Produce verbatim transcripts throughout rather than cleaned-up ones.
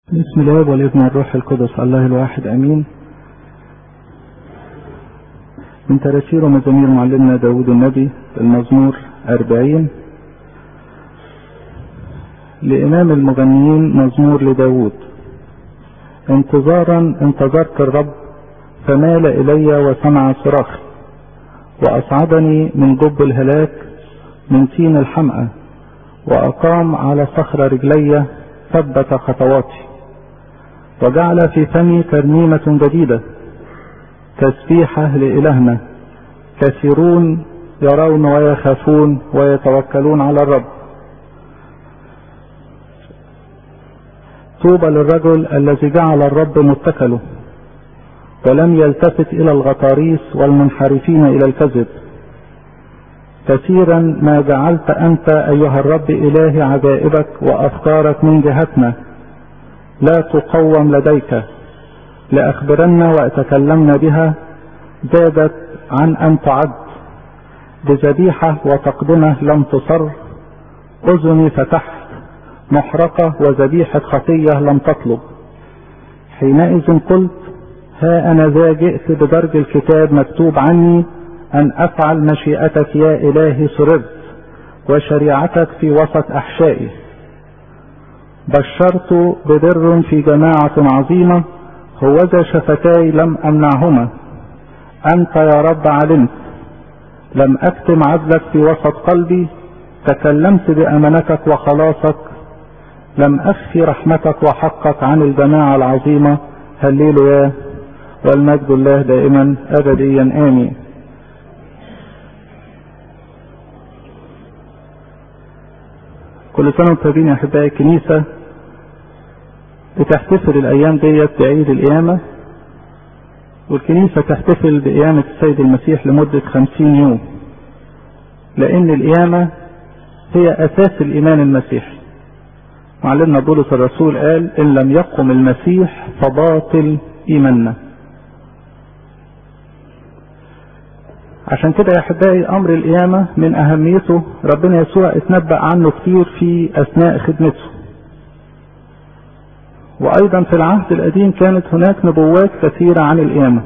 بسم الله والابن والروح القدس الله الواحد امين. من تراتير ومزامير معلمنا داود النبي المزمور أربعين. لإمام المغنيين مزمور لداود. انتظارا انتظرت الرب فمال إلي وسمع صراخي وأصعدني من جب الهلاك من تين الحمأة وأقام على صخر رجلي ثبت خطواتي وجعل في فمي ترنيمة جديدة تسبيحة لإلهنا. كثيرون يرون ويخافون ويتوكلون على الرب. طوبى للرجل الذي جعل الرب متكله ولم يلتفت إلى الغطاريس والمنحرفين إلى الكذب. كثيرا ما جعلت أنت أيها الرب إله عجائبك وأفكارك من جهتنا لا تقوم لديك. لأخبرن وأتكلمنا بها زادت عن أن تعد. بذبيحة وتقدمة لم تصر. أذني فتحت محرقة وذبيحة خطية لم تطلب. حينئذ قلت ها أنا ذا جئت بدرج الكتاب مكتوب عني أن أفعل مشيئتك يا إلهي. سررت وشريعتك في وسط أحشائي. بشرت ببر في جماعة عظيمة هوذا شفتاي لم أمنعهما. أنت يا رب علمت لم أكتم عدلك في وسط قلبي. تكلمت بأمانتك وخلاصك لم أخفي رحمتك وحقك عن الجماعة العظيمة. هللويا والمجد الله دائما أبديا آمين. كل سنة وانتم طيبين يا أحبائي. الكنيسة بتحتفل الأيام ديت بعيد القيامة، والكنيسة تحتفل بقيامة السيد المسيح لمدة خمسين يوم، لأن القيامة هي أساس الإيمان المسيحي. معلمنا بولس الرسول قال إن لم يقم المسيح فباطل إيماننا. عشان كده يا أحبائي أمر القيامة من أهميته ربنا يسوع اتنبأ عنه كتير في أثناء خدمته. وأيضا في العهد القديم كانت هناك نبوات كثيرة عن القيامة.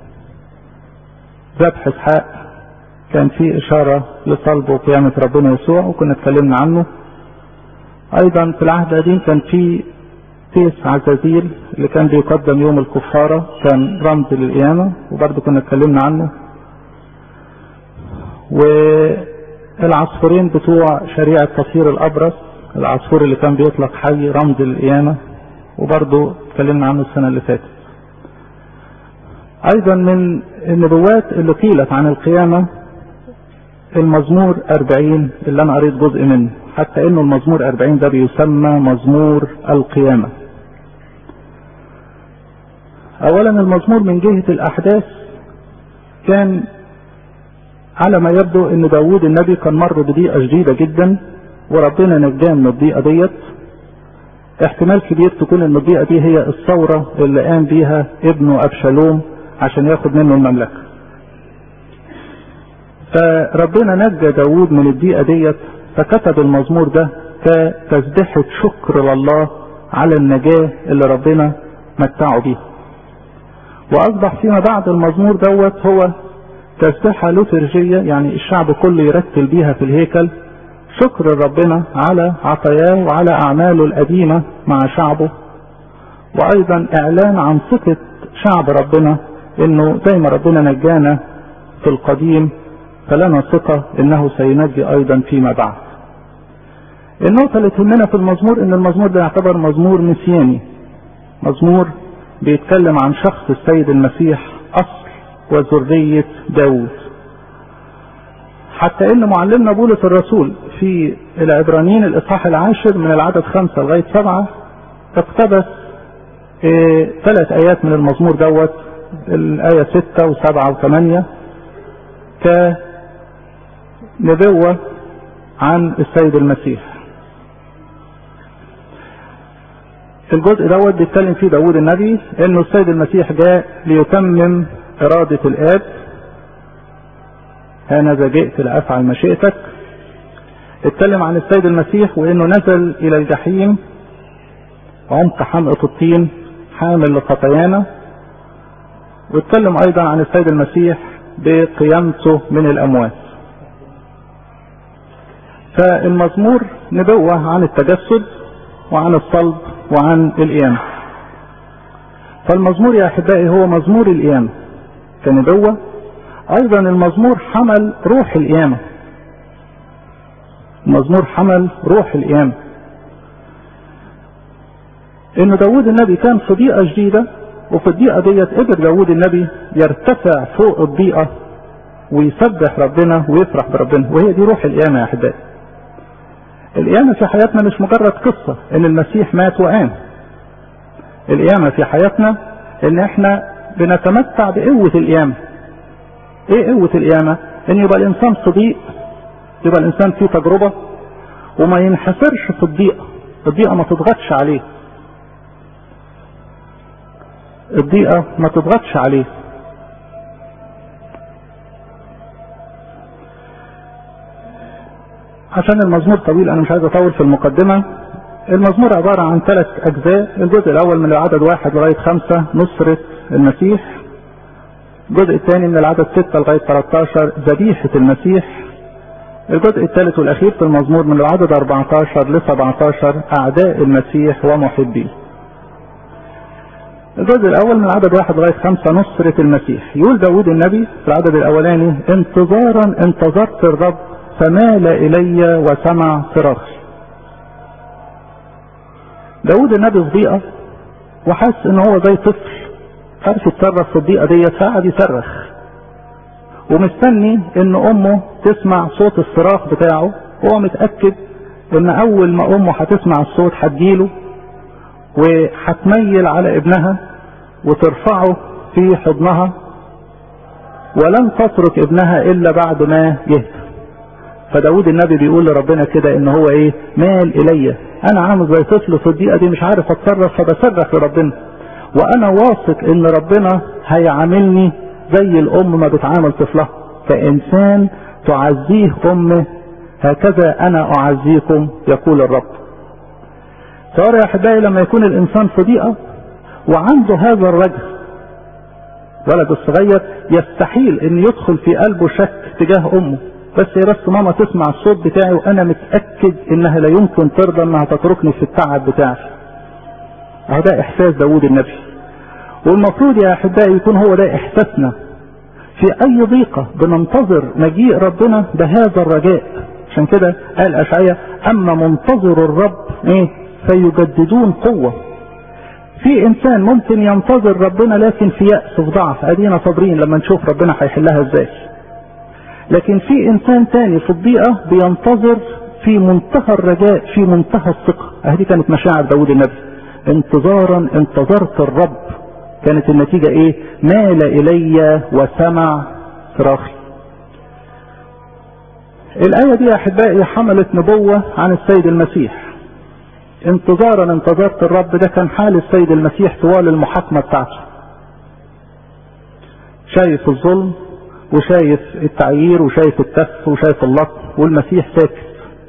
ذبح إسحاق كان فيه إشارة لصلب وقيامة ربنا يسوع وكنا اتكلمنا عنه. أيضا في العهد القديم كان فيه تيس عزازيل اللي كان بيقدم يوم الكفارة، كان رمز للقيامة وبرضه كنا اتكلمنا عنه. والعصفورين بتوع شريعة تطهير الأبرص، العصفور اللي كان بيطلق حي رمز للقيامة وبرضه اتكلمنا عنه السنة اللي فاتت. أيضا من النبوات اللي قيلت عن القيامة المزمور أربعين اللي أنا قريت جزء منه، حتى إنه المزمور أربعين ده بيسمى مزمور القيامة. أولا المزمور من جهة الأحداث كان على ما يبدو ان داود النبي كان مر بضيقة شديدة جدا وربنا نجاه من الضيقة ديت. احتمال كبير تكون ان الضيقة دي هي الثورة اللي قام بيها ابنه أبشالوم عشان ياخد منه المملكة. فربنا نجى داود من الضيقة ديت، فكتب المزمور ده كتسبيحة شكر لله على النجاة اللي ربنا متعه بيها. واصبح فيما بعد المزمور دوت هو تسبيحة لوترجية، يعني الشعب كله يرتل بيها في الهيكل شكر ربنا على عطاياه وعلى أعماله القديمة مع شعبه، وأيضا إعلان عن ثقة شعب ربنا إنه زي ما ربنا نجانا في القديم فلنا ثقة إنه سينجي أيضا فيما بعد. النقطة اللي تهمنا في المزمور إن المزمور ده يعتبر مزمور مسياني، مزمور بيتكلم عن شخص السيد المسيح أصل وذرية داود. حتى ان معلمنا بولس الرسول في العبرانيين الاصحاح العاشر من العدد خمسة لغاية سبعة اقتبس اه ثلاث ايات من المزمور دوت، الاية ستة وسبعة وثمانية كنبوة عن السيد المسيح. الجزء دوت بيتكلم فيه داود النبي انه السيد المسيح جاء ليتمم إرادة الآب. هانذا جئت لأفعل مشيئتك. اتكلم عن السيد المسيح وإنه نزل إلى الجحيم عمق حمقى الطين حامل لخطايانا. واتكلم ايضا عن السيد المسيح بقيامته من الاموات. فالمزمور نبوة عن التجسد وعن الصلب وعن القيامة. فالمزمور يا احبائي هو مزمور القيامة كنبوة. ايضا المزمور حمل روح القيامة. المزمور حمل روح القيامة. ان داود النبي كان في ضيقة جديدة، وفي الضيقة ديت قدر داود النبي يرتفع فوق الضيقة ويسبح ربنا ويفرح بربنا، وهي دي روح القيامة يا احبائي. القيامة في حياتنا مش مجرد قصة ان المسيح مات وقام. القيامة في حياتنا ان احنا بنتمتع بقوة القيامة. ايه قوة القيامة؟ ان يبقى الانسان صديق، يبقى الانسان فيه تجربة وما ينحسرش في الضيقة. الضيقة ما تضغطش عليه، الضيقة ما تضغطش عليه. عشان المزمور طويل انا مش عايز اطول في المقدمة. المزمور عبارة عن ثلاث اجزاء. الجزء الاول من العدد واحد لغاية خمسة نصرة المسيح. الجزء الثاني من العدد ستة لغاية ثلاثة عشر ذبيحة المسيح. الجزء الثالث والاخير في المزمور من العدد أربعة عشر ل سبعة عشر اعداء المسيح ومحبيه. الجزء الاول من العدد واحد لغاية خمسة نصرة المسيح. يقول داود النبي في العدد الاولاني: انتظارا انتظرت الرب فمال الي وسمع صراخي. داود النبي في ضيقة وحس ان هو زي طفل عارف يتصرف في الضيقة ديت، فقعد يصرخ ومستني ان امه تسمع صوت الصراخ بتاعه. هو متأكد ان اول ما امه هتسمع الصوت هتجيله وهتميل على ابنها وترفعه في حضنها، ولن تترك ابنها الا بعد ما يهدى. فداود النبي بيقول لربنا كده ان هو ايه؟ مال الي، انا عامل زي طفل في الضيقه دي مش عارف اتصرف، فبصرخ لربنا، وانا واثق ان ربنا هيعاملني زي الام ما بتعامل طفلها. كانسان تعزيه امه هكذا انا اعزيكم يقول الرب. صار يا احبائي لما يكون الانسان في ضيقه وعنده هذا الرجل ولد الصغير، يستحيل ان يدخل في قلبه شك تجاه امه، بس هي بس ماما تسمع الصوت بتاعي وانا متأكد انها لا يمكن ترضى انها تتركني في التعب بتاعي. هذا احساس داود النبي، والمفروض يا احبائي يكون هو ده احساسنا في اي ضيقة. بننتظر مجيء ربنا بهذا الرجاء. عشان كده قال اشعياء: اما منتظر الرب ايه؟ فيجددون قوة. في انسان ممكن ينتظر ربنا لكن في يأس وفي ضعف، ادينا صابرين لما نشوف ربنا هيحلها ازاي. لكن في انسان تاني في الضيقة بينتظر في منتهى الرجاء، في منتهى الثقة. اهدي كانت مشاعر داود النبي: انتظارا انتظرت الرب. كانت النتيجة ايه؟ مال الي وسمع صراخي. الآية دي يا احبائي حملت نبوة عن السيد المسيح. انتظارا انتظرت الرب ده كان حال السيد المسيح طوال المحاكمة بتاعته. شايف الظلم وشايف التعيير وشايف التف وشايف اللطم، والمسيح ساكت.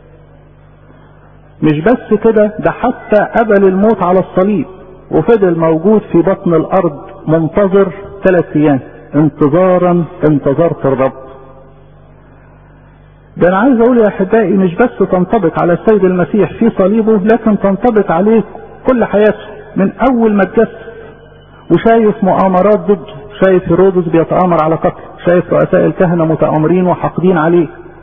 مش بس كده، ده حتى قبل الموت على الصليب وفضل موجود في بطن الارض منتظر ثلاث ايام. انتظارا انتظرت الرب. ده انا عايز اقول يا احبائي مش بس تنطبق على السيد المسيح في صليبه، لكن تنطبق عليه كل حياته من اول ما اتجسد وشايف مؤامرات ضده. شايف هيرودس بيتآمر على قتله، شايف رؤساء الكهنة متآمرين وحاقدين عليه.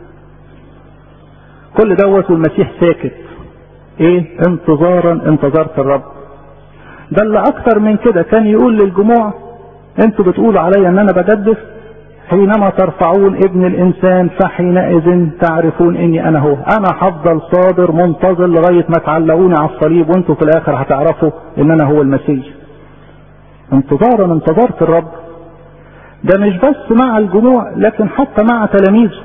كل دوت والمسيح ساكت. ايه؟ انتظارا انتظرت الرب. ده اللي اكتر من كده كان يقول للجموع: انتوا بتقولوا عليا ان انا بجدف، حينما ترفعون ابن الانسان فحينئذ تعرفون اني انا هو. انا هفضل صابر منتظر لغاية ما تعلقوني على الصليب، وانتوا في الاخر هتعرفوا ان انا هو المسيح. انتظارا انتظرت الرب. ده مش بس مع الجموع لكن حتى مع تلاميذه.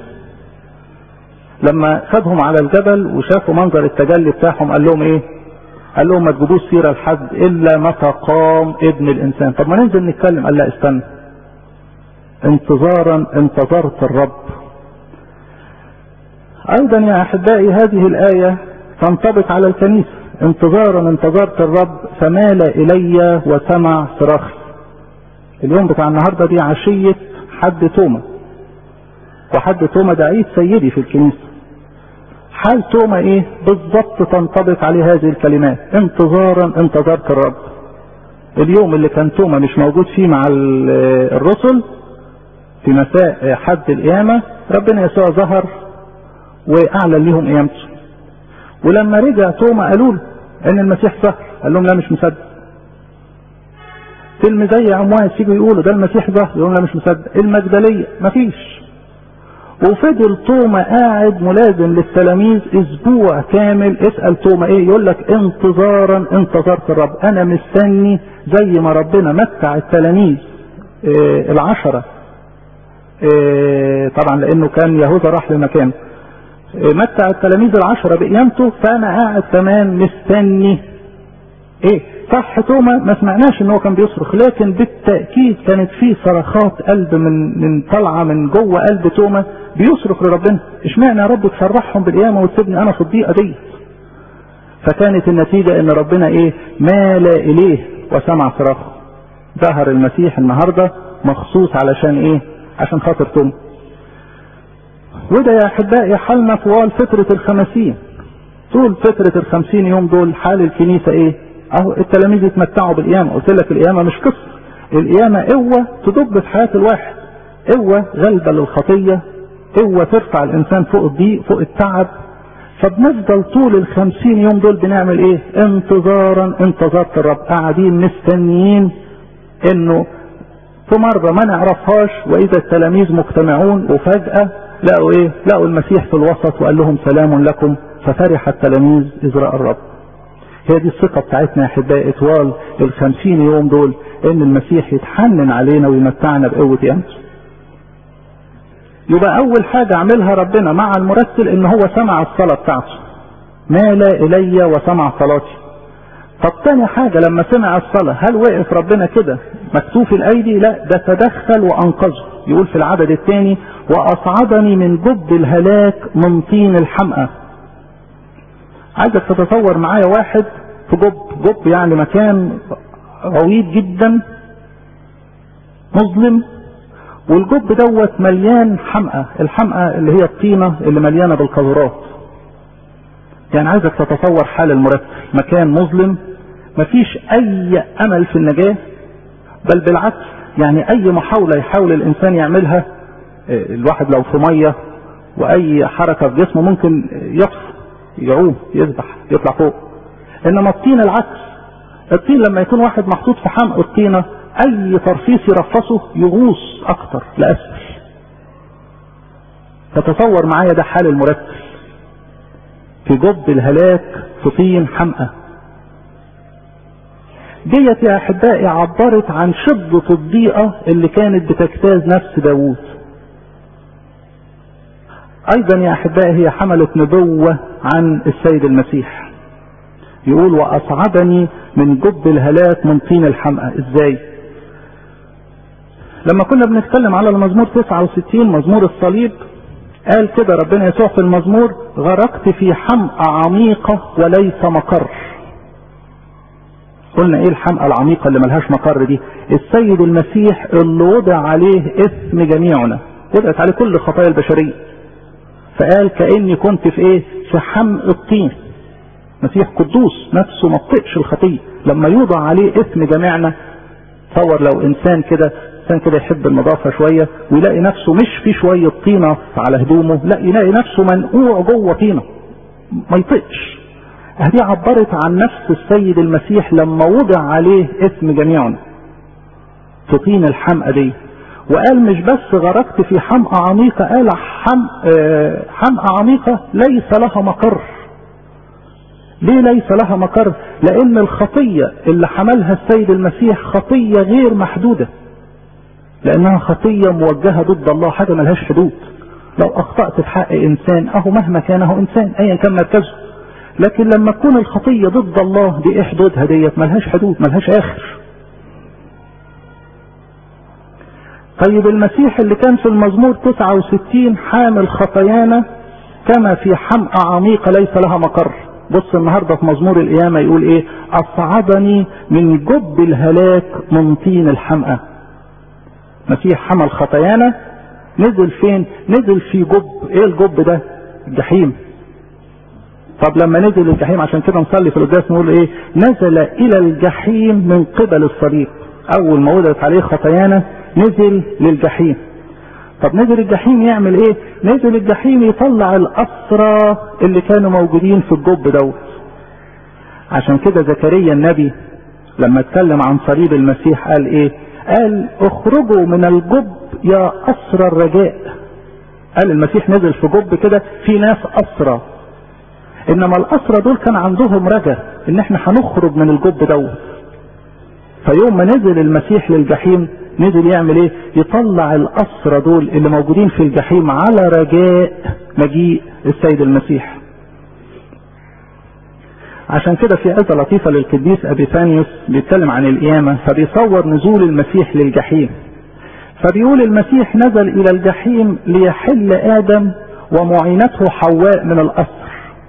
لما خدهم على الجبل وشافوا منظر التجلي بتاعهم قال لهم ايه؟ قال لهم: ما تجيبوش سيرة لحد الا متى قام ابن الانسان. طب ما ننزل نتكلم. قال: لا استنى. انتظارا انتظرت الرب. ايضا يا احبائي هذه الاية تنطبق على الكنيسة. انتظارا انتظرت الرب فمال الي وسمع صراخي. اليوم بتاع النهارده دي عشيه حد توما، وحد توما ده عيد سيدي في الكنيسه. حال توما ايه بالظبط تنطبق عليه هذه الكلمات، انتظارا انتظرت الرب. اليوم اللي كان توما مش موجود فيه مع الرسل في مساء حد القيامه، ربنا يسوع ظهر واعلن لهم قيامته. ولما رجع توما قالوا له ان المسيح ظهر، قال لهم لا مش مصدق. تلميذي عمواس يجوا يقولوا ده المسيح ظهر، يقولوا لا مش مصدق. المجدليه مفيش. وفضل توما قاعد ملازم للتلاميذ اسبوع كامل. اسال توما ايه، يقول لك انتظارا انتظرت الرب، انا مستني زي ما ربنا متع التلاميذ إيه العشره إيه طبعا لانه كان يهوذا راح لمكان إيه متع التلاميذ العشره بقيامته، فانا قاعد كمان مستني. ايه صح توما ما سمعناش ان هو كان بيصرخ، لكن بالتاكيد كانت في صرخات قلب من من طالعه من جوه قلب توما بيصرخ لربنا، اشمعنى يا رب تفرحهم بالقيامه وتسيبني انا في الضيقه دي. فكانت النتيجه ان ربنا ايه مال اليه وسمع صراخه. ظهر المسيح النهارده مخصوص علشان ايه؟ عشان خاطر توما. وده يا احبائي حالنا طوال فتره الخمسين. طول فتره الخمسين يوم دول حال الكنيسه ايه؟ اهو التلاميذ يتمتعوا بالقيامه. قلت لك القيامه مش قصه، القيامه قوه تدب في حياه الواحد، قوه غلبه للخطيه، قوه ترفع الانسان فوق الضيق فوق التعب. فبنفضل طول الخمسين يوم دول بنعمل ايه؟ انتظارا انتظرت الرب، قاعدين مستنيين انه في مره ما نعرفهاش واذا التلاميذ مجتمعون وفجاه لقوا ايه؟ لقوا المسيح في الوسط وقال لهم سلام لكم، ففرح التلاميذ اذ راى الرب. هي دي الثقة بتاعتنا يا احبائي طوال الخمسين يوم دول، ان المسيح يتحنن علينا ويمتعنا بقوة قيامته. يبقى اول حاجة عملها ربنا مع المرسل ان هو سمع الصلاة بتاعته، مال الي وسمع صلاتي. طب تاني حاجة لما سمع الصلاة هل وقف ربنا كده مكتوف الايدي؟ لا، ده تدخل وانقذه. يقول في العدد الثاني واصعدني من جب الهلاك من طين الحمأة. عايزك تتصور معايا واحد في جب، جب يعني مكان غويط جدا مظلم، والجب دوت مليان حمأة. الحمأة اللي هي الطينة اللي مليانة بالقذرات. يعني عايزك تتصور حال المرسل، مكان مظلم مفيش اي امل في النجاة، بل بالعكس يعني اي محاولة يحاول الانسان يعملها، الواحد لو في مية واي حركة في جسمه ممكن يطفو يعوم يسبح يطلع فوق. انما الطين العكس، الطين لما يكون واحد محطوط في حمق الطينة اي ترفيس يرفصه يغوص اكتر لاسفل. تتصور معايا ده حال المرسل في جب الهلاك في طين حمقى. ديت يا احبائي عبرت عن شدة الضيقة اللي كانت بتجتاز نفس داوود. ايضا يا احبائي هي حملت نبوة عن السيد المسيح. يقول واصعدني من جب الهلاك من طين الحمقى. ازاي؟ لما كنا بنتكلم على المزمور تسعة وستين مزمور الصليب، قال كده ربنا يسوع في المزمور غرقت في حمقى عميقة وليس مقر. قلنا ايه الحمقى العميقة اللي ملهاش مقر دي؟ السيد المسيح اللي وضع عليه اسم جميعنا، وضعت عليه كل خطايا البشرية. فقال كأني كنت في ايه؟ في حمق الطين. مسيح قدوس نفسه ما تطيقش الخطية، لما يوضع عليه اسم جميعنا. تصور لو انسان كده انسان كده يحب النظافة شوية ويلاقي نفسه مش في شوية طينة على هدومه، لا يلاقي نفسه منقوع جوه طينة ما يطيقش. هذه عبرت عن نفس السيد المسيح لما وضع عليه اسم جميعنا في طين الحمقى دي. وقال مش بس غرقت في حمقى عميقة، قال حمقى عميقة ليس لها مقر. ليه ليس لها مقر؟ لان الخطية اللي حملها السيد المسيح خطية غير محدودة، لانها خطية موجهة ضد الله، حاجة ملهاش حدود. لو اخطأت في حق انسان اهو مهما كان اهو انسان ايا كان مركزه، لكن لما تكون الخطية ضد الله دي ايه حدودها؟ ديت ملهاش حدود ملهاش اخر. طيب المسيح اللي كان في المزمور تسعة وستين حامل خطايانا كما في حمقى عميقة ليس لها مقر، بص النهاردة في مزمور القيامة يقول ايه؟ اصعدني من جب الهلاك من طين الحمأة. مسيح حمل خطايانا، نزل فين؟ نزل في جب. ايه الجب ده؟ الجحيم. طب لما نزل الجحيم، عشان كده نصلي في القداس نقول ايه؟ نزل الى الجحيم من قبل الصليب. اول ما وضعت عليه خطايانا نزل للجحيم. طب نزل الجحيم يعمل ايه؟ نزل الجحيم يطلع الاسرى اللي كانوا موجودين في الجب دوت. عشان كده زكريا النبي لما اتكلم عن صليب المسيح قال ايه؟ قال اخرجوا من الجب يا اسرى الرجاء. قال المسيح نزل في جب كده في ناس اسرى، انما الاسرى دول كان عندهم رجاء ان احنا هنخرج من الجب دوت. فيوم ما نزل المسيح للجحيم نزل يعمل ايه؟ يطلع الاسرى دول اللي موجودين في الجحيم على رجاء مجيء السيد المسيح. عشان كده في آية لطيفة للقديس أبيفانيوس بيتكلم عن القيامة، فبيصور نزول المسيح للجحيم. فبيقول المسيح نزل إلى الجحيم ليحل آدم ومعينته حواء من الأسر.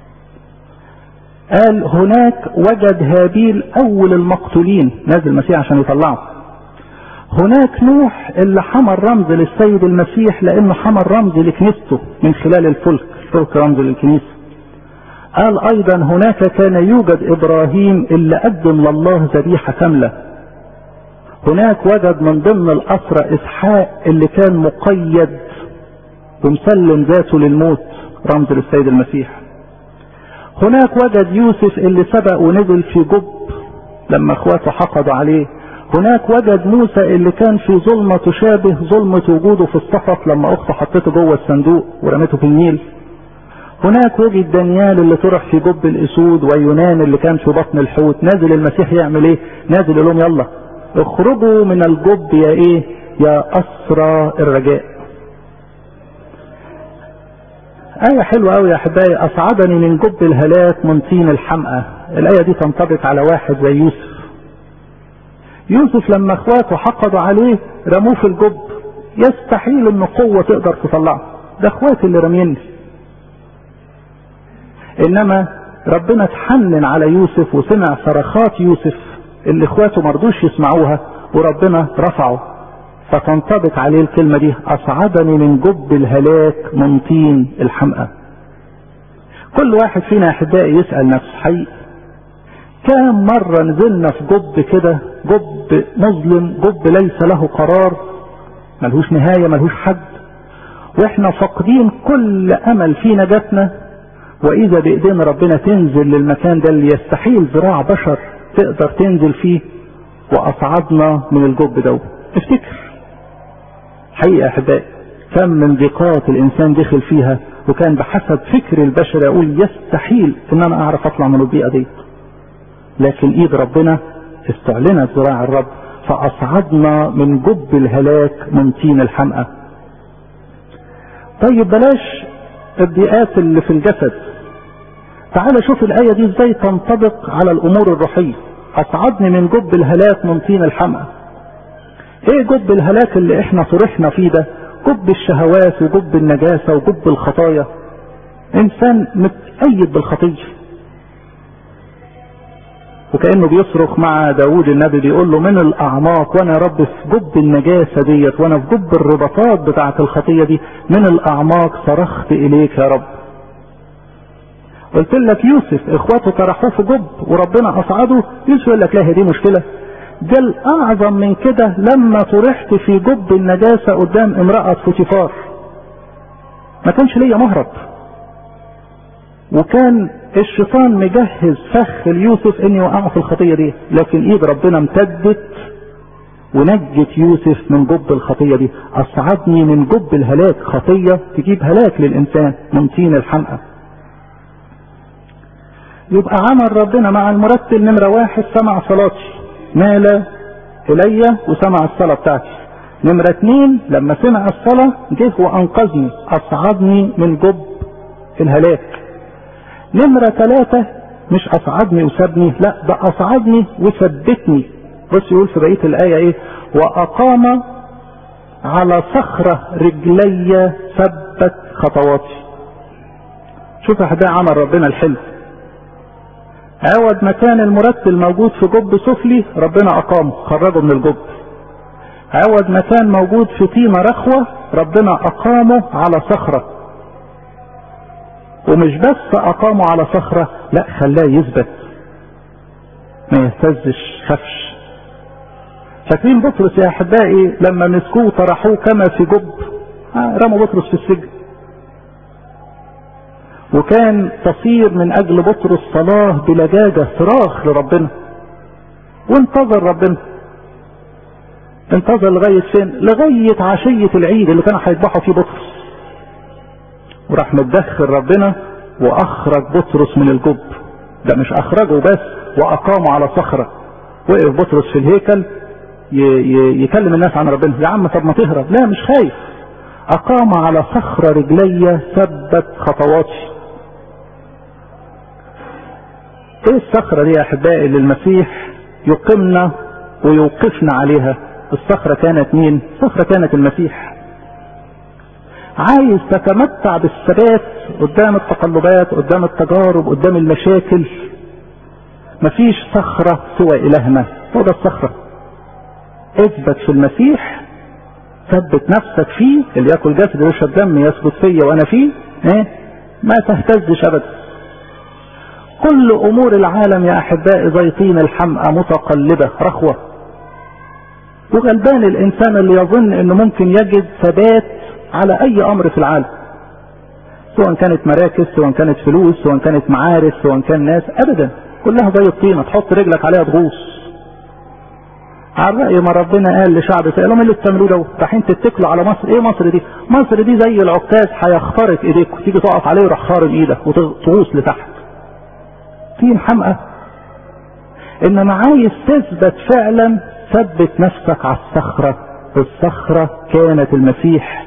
قال هناك وجد هابيل أول المقتولين، نزل المسيح عشان يطلعه. هناك نوح اللي حمل رمز للسيد المسيح لأنه حمل رمز لكنيسته من خلال الفلك، الفلك رمز للكنيسة. قال ايضا هناك كان يوجد ابراهيم اللي قدم لله ذبيحة كاملة. هناك وجد من ضمن الاسرى اسحاق اللي كان مقيد ومسلم ذاته للموت، رمز للسيد المسيح. هناك وجد يوسف اللي سبق ونزل في جب لما اخواته حقدوا عليه. هناك وجد موسى اللي كان في ظلمة تشابه ظلمة وجوده في الصفف لما اخته حطته جوه الصندوق ورمته في النيل. هناك وجد دانيال اللي طرح في جب الاسود، ويونان اللي كان في بطن الحوت. نازل المسيح يعمل ايه؟ نازل لهم يلا اخرجوا من الجب يا ايه؟ يا اسرى الرجاء. آية حلوة قوي يا احبائي، اصعدني من جب الهلاك من طين الحمأة. الآية دي تنطبق على واحد زي يوسف. يوسف لما اخواته حقدوا عليه رموه في الجب، يستحيل ان قوة تقدر تطلعه، ده اخواتي اللي رميني. انما ربنا اتحنن على يوسف وسمع صرخات يوسف اللي اخواته مرضوش يسمعوها، وربنا رفعه. فتنطبق عليه الكلمة دي اصعدني من جب الهلاك من طين الحمأة. كل واحد فينا يا احبائي يسأل نفسه حقيقي كام مرة نزلنا في جب كده، جب مظلم، جب ليس له قرار، ملهوش نهاية، ملهوش حد، واحنا فاقدين كل امل في نجاتنا، واذا بايدين ربنا تنزل للمكان ده اللي يستحيل ذراع بشر تقدر تنزل فيه، واصعدنا من الجب ده. افتكر حقيقة احبائي كم من ضيقات الانسان دخل فيها وكان بحسب فكر البشر يقول يستحيل ان انا اعرف اطلع من الضيقة دي، لكن ايد ربنا استعلنت ذراع الرب فاصعدنا من جب الهلاك من طين الحمأة. طيب بلاش الضيقات اللي في الجسد، تعال شوف الآية دي ازاي تنطبق على الامور الروحية. اصعدني من جب الهلاك من طين الحمأة. ايه جب الهلاك اللي احنا طرحنا فيه ده؟ جب الشهوات وجب النجاسة وجب الخطايا. انسان متأيد بالخطية، وكأنه بيصرخ مع داود النبي بيقول له من الاعماق، وانا يا رب في جب النجاسة ديت، وانا في جب الرباطات بتاعة الخطية دي، من الاعماق صرخت اليك يا رب. قلت لك يوسف اخواته طرحوه في جب وربنا اصعده، يوسف يقول لك لا هي دي مشكلة، ده الاعظم من كده لما طرحت في جب النجاسة قدام امرأة فوتيفار، ما كانش ليا مهرب، وكان الشيطان مجهز فخ ليوسف اني وقعه في الخطية دي، لكن ايد ربنا امتدت ونجت يوسف من جب الخطية دي. اصعدني من جب الهلاك، خطية تجيب هلاك للانسان، من طين الحمأة. يبقى عمل ربنا مع المرتل نمرة واحد سمع صلاتي، مال الي وسمع الصلاة بتاعتي. نمرة اتنين لما سمع الصلاة جه وانقذني، اصعدني من جب الهلاك. نمرة ثلاثة مش اصعدني وسابني، لا ده اصعدني وثبتني. بص يقول في بقية الآية ايه؟ واقام على صخرة رجلي ثبت خطواتي. شوف يا حبايبي عمل ربنا الحلو، عوض ما كان المرتل موجود في جب سفلي ربنا اقامه خرجه من الجب. عوض ما كان موجود في طينة رخوة ربنا اقامه على صخرة. ومش بس اقامه على صخرة، لا خلاه يثبت ما يهتزش خفش. فاكرين بطرس يا احبائي لما مسكوه طرحوه كما في جب، رموا بطرس في السجن، وكان تصير من اجل بطرس صلاة بلجاجة صراخ لربنا، وانتظر ربنا. انتظر لغاية فين؟ لغاية عشية العيد اللي كانوا هيذبحوا فيه بطرس، وراح متدخل ربنا واخرج بطرس من الجب. ده مش اخرجه بس، واقامه على صخرة. وقف بطرس في الهيكل يكلم الناس عن ربنا. يا عم طب ما تهرب، لا مش خايف. اقام على صخرة رجلي ثبت خطواتي. ايه الصخرة دي يا احبائي اللي المسيح يقيمنا ويوقفنا عليها؟ الصخرة كانت مين؟ الصخرة كانت المسيح. عايز تتمتع بالثبات قدام التقلبات، قدام التجارب، قدام المشاكل، مفيش صخرة سوى الهنا، هو ده الصخرة. اثبت في المسيح، ثبت نفسك فيه، اللي ياكل جسد ويشرب دم يثبت فيا وانا فيه، ايه ما تهتزش ابدا. كل امور العالم يا احبائي زي طين الحمقى متقلبة رخوة، وغلبان الانسان اللي يظن انه ممكن يجد ثبات على اي امر في العالم، سواء كانت مراكز، سواء كانت فلوس، سواء كانت معارف، سواء كان ناس، ابدا كلها زي الطينة تحط رجلك عليها تغوص. على رأي ما ربنا قال لشعب اسرائيل لهم اللي بتعملوه ده، رايحين تتكلوا على مصر. ايه مصر دي؟ مصر دي زي العكاز هيخترق ايديك، وتيجي تقف عليه ويروح خارم ايدك وتغوص لتحت. طين حمقى. انما عايز تثبت فعلا، ثبت نفسك على الصخرة. الصخرة كانت المسيح.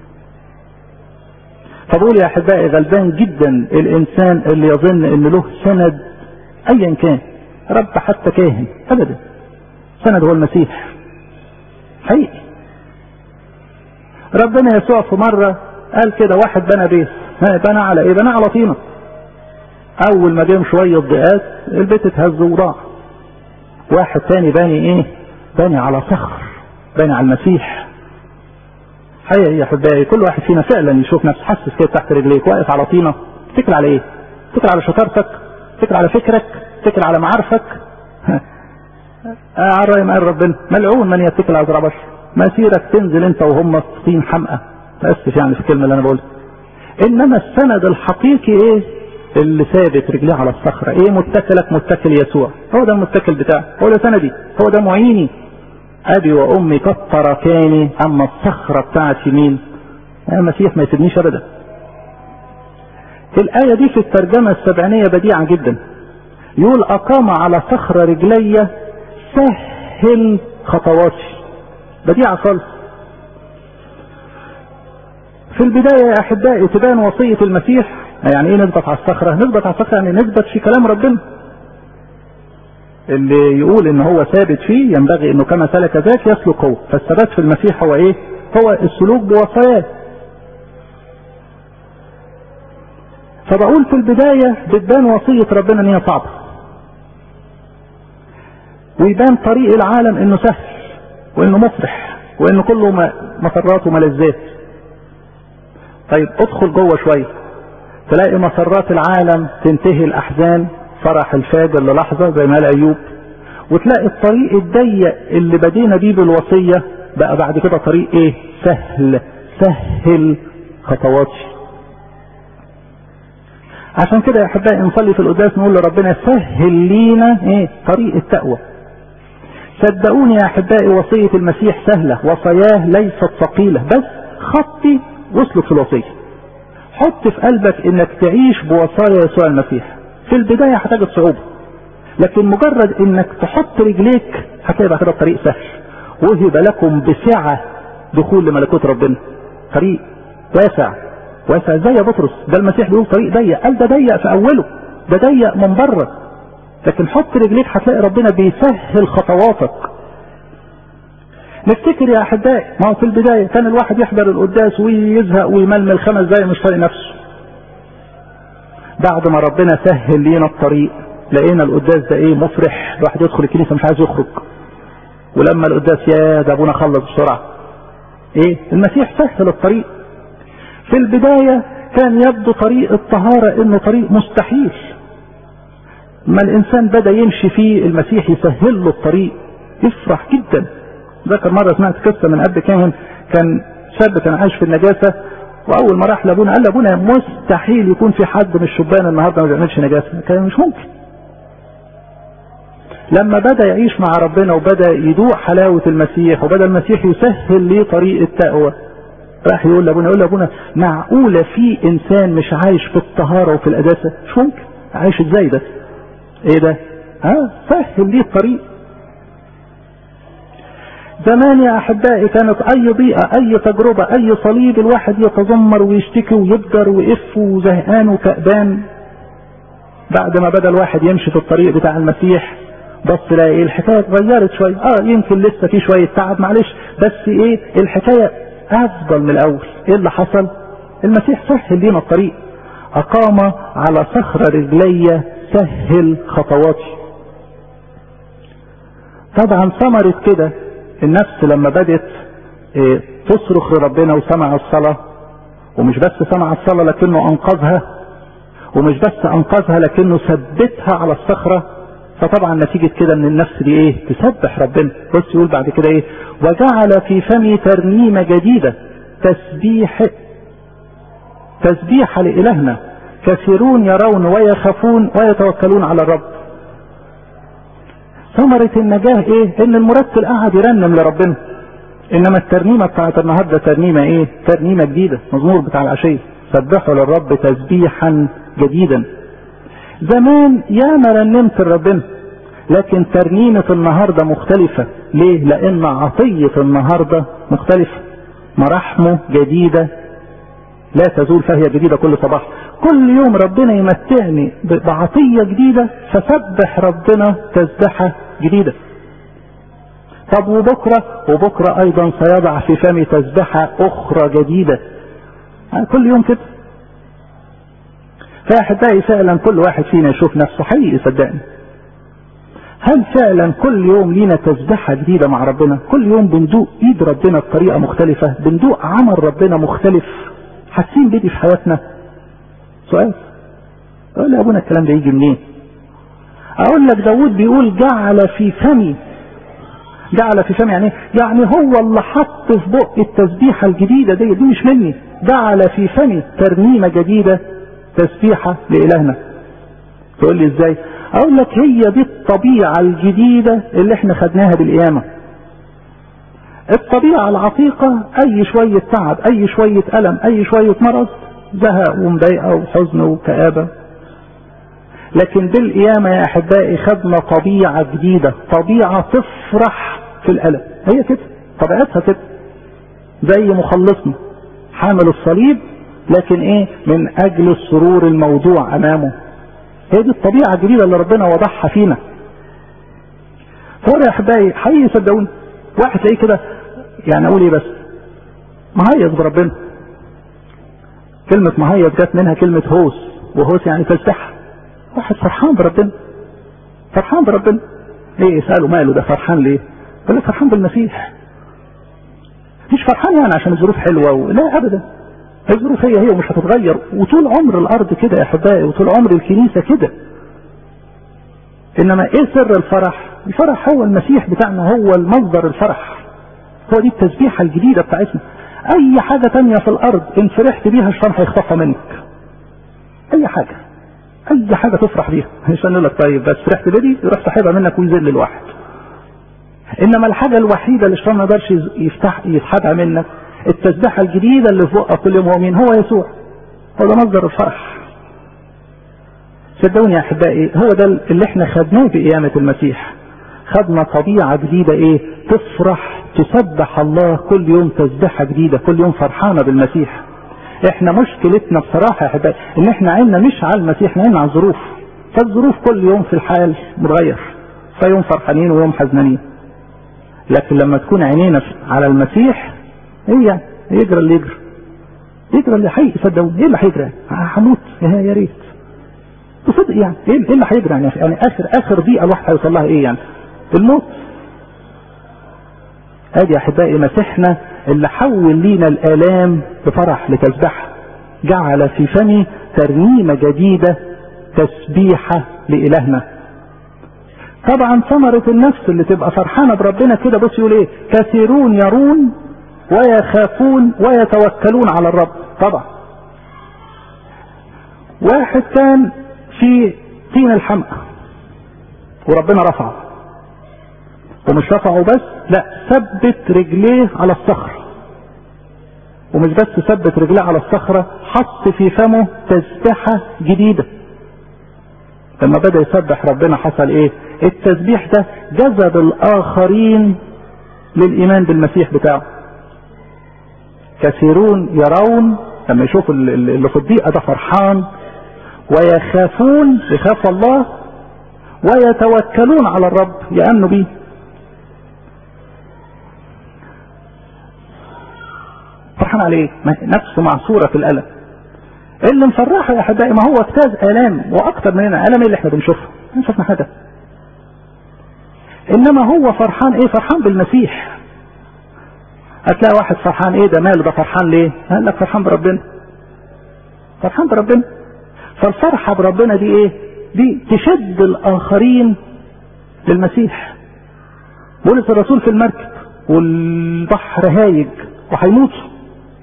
فبقول يا احبائي غلبان جدا الانسان اللي يظن ان له سند ايا كان، رب حتى كاهن، ابدا. سند هو المسيح حقيقي. ربنا يسوع في مرة قال كده، واحد بنى بيت، بنى على ايه؟ بنى على طينة. اول ما جم شوية ضيقات البيت اتهز وراح. واحد تاني باني ايه؟ باني على صخر، باني على المسيح. حقيقي يا احبائي كل واحد فينا فعلا يشوف نفسه حاسس كده تحت رجليك واقف على طينة. تكل على ايه؟ تكل على شطارتك، تكل على فكرك، تكل على معارفك. على رأي ما قال ربنا ملعون من يتكل على ذرع بشر. مسيرك تنزل انت وهم في طين حمقى. تأسف يعني في الكلمة اللي انا بقولها. انما السند الحقيقي ايه؟ اللي ثابت رجليه على الصخرة. ايه متكلك؟ متكل يسوع، هو ده المتكل بتاعه، هو ده سندي، هو ده معيني. ابي وامي قد تركاني، اما الصخرة بتاعتي مين؟ المسيح ما يسيبنيش ابدا. الآية دي في الترجمة السبعينية بديعة جدا. يقول اقام على صخرة رجلي سهل خطواتي. بديعة خالص. في البداية يا احبائي تبان وصية المسيح. يعني ايه نثبت على الصخرة؟ نثبت على الصخرة يعني نثبت في كلام ربنا اللي يقول ان هو ثابت فيه، ينبغي انه كما سلك ذاك يسلك هو. فالثبات في المسيح هو ايه؟ هو السلوك بوصاياه. فبقول في البداية بتبان وصية ربنا ان هي صعبة، ويبان طريق العالم انه سهل وانه مفرح وانه كله مسرات وملذات. طيب ادخل جوه شوية تلاقي مسرات العالم تنتهي الاحزان، فرح الفاجر للحظة زي ما قال ايوب. وتلاقي الطريق الضيق اللي بدينا بيه بالوصية بقى بعد كده طريق ايه؟ سهل. سهل خطواتي. عشان كده يا احبائي نصلي في القداس نقول لربنا سهل لينا ايه؟ طريق التقوى. صدقوني يا احبائي وصية المسيح سهلة، وصاياه ليست ثقيلة، بس خطي واسلك في الوصية. حط في قلبك انك تعيش بوصايا يسوع المسيح. في البداية هتجد صعوبة، لكن مجرد انك تحط رجليك هتلاقي بعد كده الطريق سهل. وهب لكم بسعة دخول لملكوت ربنا. طريق واسع واسع زي يا بطرس. ده المسيح بيقول طريق ضيق، قال ده ضيق في اوله، ده ضيق من بره، لكن حط رجليك هتلاقي ربنا بيسهل خطواتك. نفتكر يا احبائي ما هو في البداية كان الواحد يحضر القداس ويزهق ويململ خمس دقايق مش طايق نفسه. بعد ما ربنا سهل لينا الطريق لقينا القداس ده ايه مفرح، الواحد يدخل الكنيسة مش عايز يخرج، ولما القداس يا ده ابونا خلص بسرعة. ايه المسيح سهل الطريق. في البداية كان يبدو طريق الطهارة انه طريق مستحيل، ما الانسان بدأ يمشي فيه المسيح يسهل له الطريق يفرح جدا. ذكر مرة سمعت قصة من اب كاهن، كان شاب كان عايش في النجاسة، واول ما راح لابونا قال لابونا مستحيل يكون في حد من الشبان النهارده ما بيعملش نجاسة، كان مش ممكن. لما بدأ يعيش مع ربنا وبدأ يدوق حلاوة المسيح وبدأ المسيح يسهل ليه طريق التقوى، راح يقول لابونا يقول لابونا معقولة في انسان مش عايش في الطهارة وفي القداسة؟ مش ممكن، عايش ازاي ده؟ ايه ده؟ ها سهل ليه الطريق. زمان يا احبائي كانت اي ضيقة اي تجربة اي صليب الواحد يتذمر ويشتكي ويبدر ويقف وزهقان وكأبان. بعد ما بدأ الواحد يمشي في الطريق بتاع المسيح بص لاقي ايه الحكاية اتغيرت شوية، اه يمكن لسه في شوية تعب معلش، بس ايه الحكاية افضل من الاول. ايه اللي حصل؟ المسيح سهل لينا الطريق. اقام على صخر رجلي سهل خطواتي. طبعا ثمرت كده النفس لما بدت ايه تصرخ لربنا وسمع الصلاة، ومش بس سمع الصلاة لكنه انقذها، ومش بس انقذها لكنه ثبتها على الصخرة. فطبعا نتيجة كده ان النفس دي ايه تسبح ربنا. بص يقول بعد كده ايه وجعل في فمي ترنيمة جديدة تسبيح تسبيح لإلهنا كثيرون يرون ويخافون ويتوكلون على الرب. ثمرة النجاة ايه؟ ان المرتل قاعد يرنم لربنا. انما الترنيمة بتاعت النهاردة ترنيمة ايه؟ ترنيمة جديدة، مزمور بتاع العشية سبحوا للرب تسبيحا جديدا. زمان ياما رنمت لربنا، لكن ترنيمة النهاردة مختلفة. ليه؟ لان عطية النهاردة مختلفة. مراحمه جديدة لا تزول فهي جديدة كل صباح. كل يوم ربنا يمتعني بعطية جديدة فسبح ربنا تسبحة جديدة. طب وبكرة وبكرة ايضا سيضع في فمي تسبحة اخرى جديدة. يعني كل يوم كده. فاحبائي فعلا كل واحد فينا يشوف نفسه حقيقي صدقني. هل فعلا كل يوم لينا تسبحة جديدة مع ربنا؟ كل يوم بندوق ايد ربنا بطريقة مختلفة، بندوق عمل ربنا مختلف، حاسين بدي في حياتنا؟ سؤال. اقول يا ابونا الكلام ده يجي منين؟ اقول لك داود بيقول جعل في فمي. جعل في فمي يعني يعني هو اللي حط في بق التسبيحة الجديدة دي دي مش مني. جعل في فمي ترنيمة جديدة تسبيحة لإلهنا. تقول لي ازاي؟ اقول لك هي دي الطبيعة الجديدة اللي احنا خدناها بالقيامة. الطبيعة العتيقة اي شوية تعب اي شوية ألم اي شوية مرض زهق ومضايقة وحزن وكآبة. لكن بالقيامة يا احبائي خدنا طبيعة جديدة، طبيعة تفرح في الألم. هي كده طبيعتها كده، زي مخلصنا حامل الصليب لكن ايه من اجل السرور الموضوع امامه. هي دي الطبيعة الجديدة اللي ربنا وضعها فينا. فور يا احبائي حقيقي صدقوني واحد تلاقيه كده يعني اقول ايه بس مهيص بربنا. كلمة مهيص جت منها كلمة هوس، وهوس يعني تسبح. واحد فرحان بربنا، فرحان بربنا. ايه اسأله ماله ده فرحان ليه؟ يقول لك فرحان بالمسيح. مش فرحان يعني عشان الظروف حلوة و... لا ابدا، الظروف هي هي ومش هتتغير، وطول عمر الارض كده يا احبائي، وطول عمر الكنيسة كده. انما ايه سر الفرح؟ الفرح هو المسيح بتاعنا، هو المصدر الفرح، هو دي التسبيحة الجديدة بتاعتنا. اي حاجة تانية في الارض ان فرحت بيها الشر هيخطفها منك. اي حاجة اي حاجة تفرح بيها عشان يقول لك طيب بس فرحت بدي يروح سحبها منك ويذل الواحد. انما الحاجة الوحيدة اللي الشر ما يقدرش يفتح يسحبها منك التسبيحة الجديدة اللي في بقى كل يوم. هو مين؟ هو يسوع. هو ده مصدر الفرح. صدقوني يا احبائي هو ده اللي احنا خدناه بقيامة المسيح. خدنا طبيعة جديدة ايه تفرح تسبح الله كل يوم تسبيحة جديدة، كل يوم فرحانة بالمسيح. احنا مشكلتنا بصراحة يا احبائي ان احنا عيننا مش على المسيح، احنا عيننا على الظروف. فالظروف كل يوم في الحال متغير، فيوم فرحانين ويوم حزنانين. لكن لما تكون عينينا على المسيح ايه يعني يجرى اللي يجرى يجرى اللي حقيقي صدقوني. ايه اللي هيجرى؟ هموت يا ريت. بصدق يعني ايه اللي هيجري يعني, يعني اخر اخر دقيقه الواحد هيوصل لها ايه يعني؟ الموت. ادي يا احبائي مسيحنا اللي حول لينا الالام بفرح لتسبحه، جعل في فمي ترنيمه جديده تسبيحه لالهنا. طبعا ثمره النفس اللي تبقى فرحانه بربنا كده، بص يقول ايه؟ كثيرون يرون ويخافون ويتوكلون على الرب. طبعا واحد كان في طين الحمقى وربنا رفعه، ومش رفعه بس، لا ثبت رجليه على الصخرة، ومش بس ثبت رجليه على الصخرة، حط في فمه تسبيحة جديدة. لما بدأ يسبح ربنا حصل ايه؟ التسبيح ده جذب الاخرين للايمان بالمسيح بتاعه. كثيرون يرون، لما يشوفوا اللي في الضيقة ده فرحان، ويخافون، يخاف الله، ويتوكلون على الرب، يأمنوا بيه. فرحان عليه، نفسه معصورة في الألم. اللي مفرحه يا احبائي ما هو اجتاز آلام واكتر مننا. آلام اللي احنا بنشوفها ما شفنا حاجة، انما هو فرحان ايه؟ فرحان بالمسيح. هتلاقي واحد فرحان ايه ده ماله ده فرحان ليه؟ قال لك فرحان بربنا، فرحان بربنا. فالفرحة بربنا دي ايه؟ دي تشد الاخرين للمسيح. بولس الرسول في المركب والبحر هايج وهيموتوا،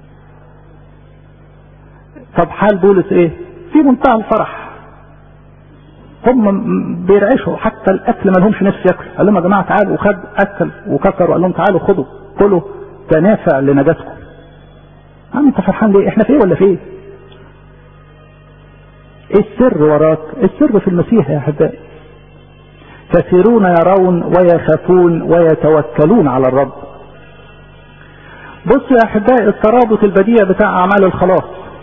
طب حال بولس ايه؟ في منتهى الفرح. هم بيرعشوا حتى الاكل ما لهمش نفس ياكل، قال لهم يا جماعه تعالوا، وخد اكل وكسر وقال لهم تعالوا خدوا كلوا ده نافع لنجاتكم. عم انت فرحان ليه؟ احنا في ايه ولا في ايه؟ ايه السر وراك؟ السر في المسيح يا احبائي. كثيرون يرون ويخافون ويتوكلون على الرب. بصوا يا احبائي الترابط البديع بتاع اعمال الخلاص.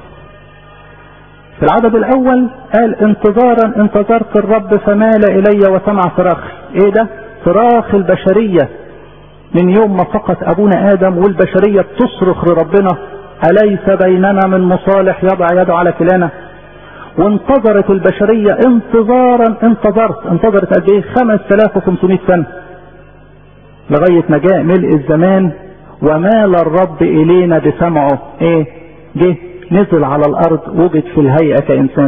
في العدد الاول قال انتظارا انتظرت الرب فمال الي وسمع صراخي. ايه ده؟ صراخ البشرية من يوم ما سقط ابونا ادم، والبشرية بتصرخ لربنا اليس بيننا من مصالح يضع يده على كلانا. وانتظرت البشرية انتظارا انتظرت انتظرت قد ايه؟ خمس تلاف وخمسمائة سنة، لغاية ما جاء ملء الزمان ومال الرب الينا بسمعه. ايه؟ جه نزل على الارض، وجد في الهيئة كإنسان،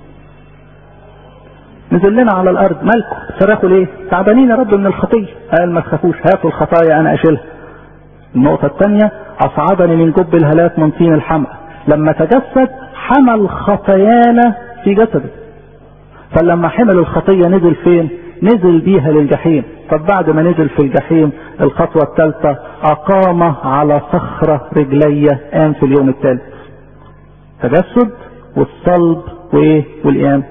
نزل لنا على الارض. مالكم صرخوا ليه؟ تعبانين يا رب من الخطية. قال ما تخافوش، هاتوا الخطايا انا اشيلها. النقطة الثانية اصعدني من جب الهلاك من طين الحمقى. لما تجسد حمل خطايانا في جسده، فلما حمل الخطية نزل فين؟ نزل بيها للجحيم. طب بعد ما نزل في الجحيم الخطوة الثالثة اقام على صخرة رجلية، قام في اليوم الثالث. تجسد والصلب وايه؟ والقيام.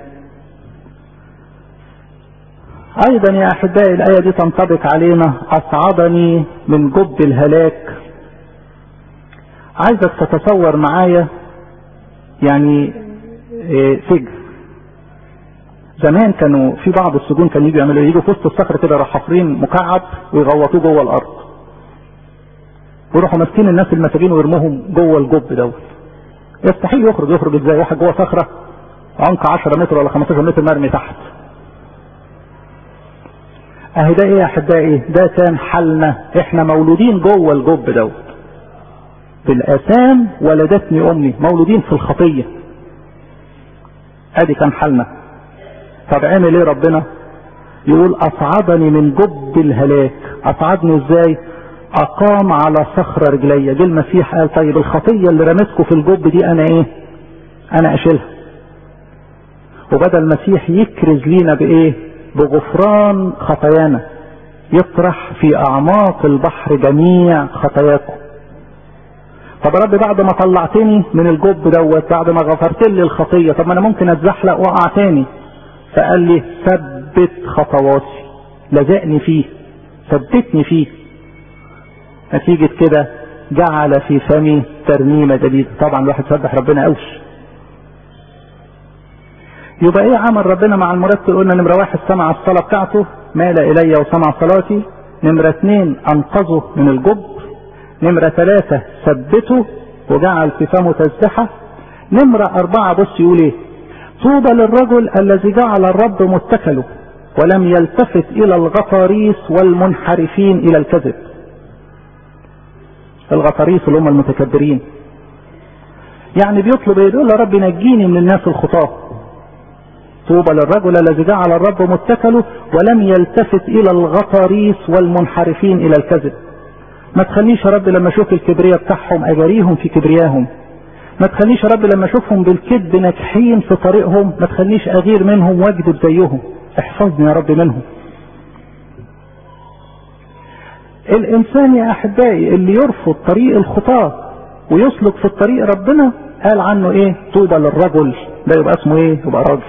ايضا يا احبائي الايه دي تنطبق علينا. اصعدني من جب الهلاك. عايزك تتصور معايا يعني إيه سجن. زمان كانوا في بعض السجون كانوا يجوا يعملوا يجوا في وسط الصخر كده، راح حافرين مكعب ويغوطوه جوه الارض، ويروحوا ماسكين الناس المساجين ويرموهم جوه الجب دوت. يستحيل يخرج. يخرج ازاي؟ واحد جوه صخره عمق عشرة متر ولا خمستاشر متر مرمي تحت. اهي ده ايه يا احبائي؟ ده كان حالنا. احنا مولودين جوه الجب دوت بالاثام، ولدتني امي، مولودين في الخطيه. ادي كان حالنا. طب عمل ايه ربنا؟ يقول اصعدني من جب الهلاك. اصعدني ازاي؟ اقام على صخرة رجلية. جه المسيح قال طيب الخطية اللي رمتكم في الجب دي انا ايه؟ انا اشيلها. وبدأ المسيح يكرز لينا بايه؟ بغفران خطايانا. يطرح في اعماق البحر جميع خطاياكم. طب يا رب بعد ما طلعتني من الجب دوت، بعد ما غفرت لي الخطية، طب ما انا ممكن اتزحلق واقع تاني. فقال لي ثبت خطواتي. لزقني فيه، ثبتني فيه. نتيجة كده جعل في فمي ترنيمة جديدة. طبعا الواحد سبح ربنا قوي. يبقى ايه عمل ربنا مع المرتل؟ قلنا نمرة واحد سمع الصلاة بتاعته، مال الي وسمع صلاتي. نمرة اثنين انقذه من الجب. نمرة ثلاثة ثبته وجعل في فمه تسبحة. نمرة اربعة بص يقول ايه؟ طوبى للرجل الذي جعل الرب متكله ولم يلتفت الى الغطاريس والمنحرفين الى الكذب. الغطاريس اللي هم المتكبرين، يعني بيطلب ايه؟ يقول يا رب نجيني من الناس الخطاه. طوبى للرجل الذي جعل الرب متكله ولم يلتفت الى الغطاريس والمنحرفين الى الكذب. ما تخليش يا رب لما اشوف الكبرياء بتاعهم اجاريهم في كبرياهم، ما تخليش يا رب لما اشوفهم بالكذب ناجحين في طريقهم ما تخليش اغير منهم واكذب زيهم. احفظني يا رب منهم. الانسان يا احبائي اللي يرفض طريق الخطاه ويسلك في الطريق ربنا قال عنه ايه؟ طوبى للرجل، ده يبقى اسمه ايه؟ يبقى راجل.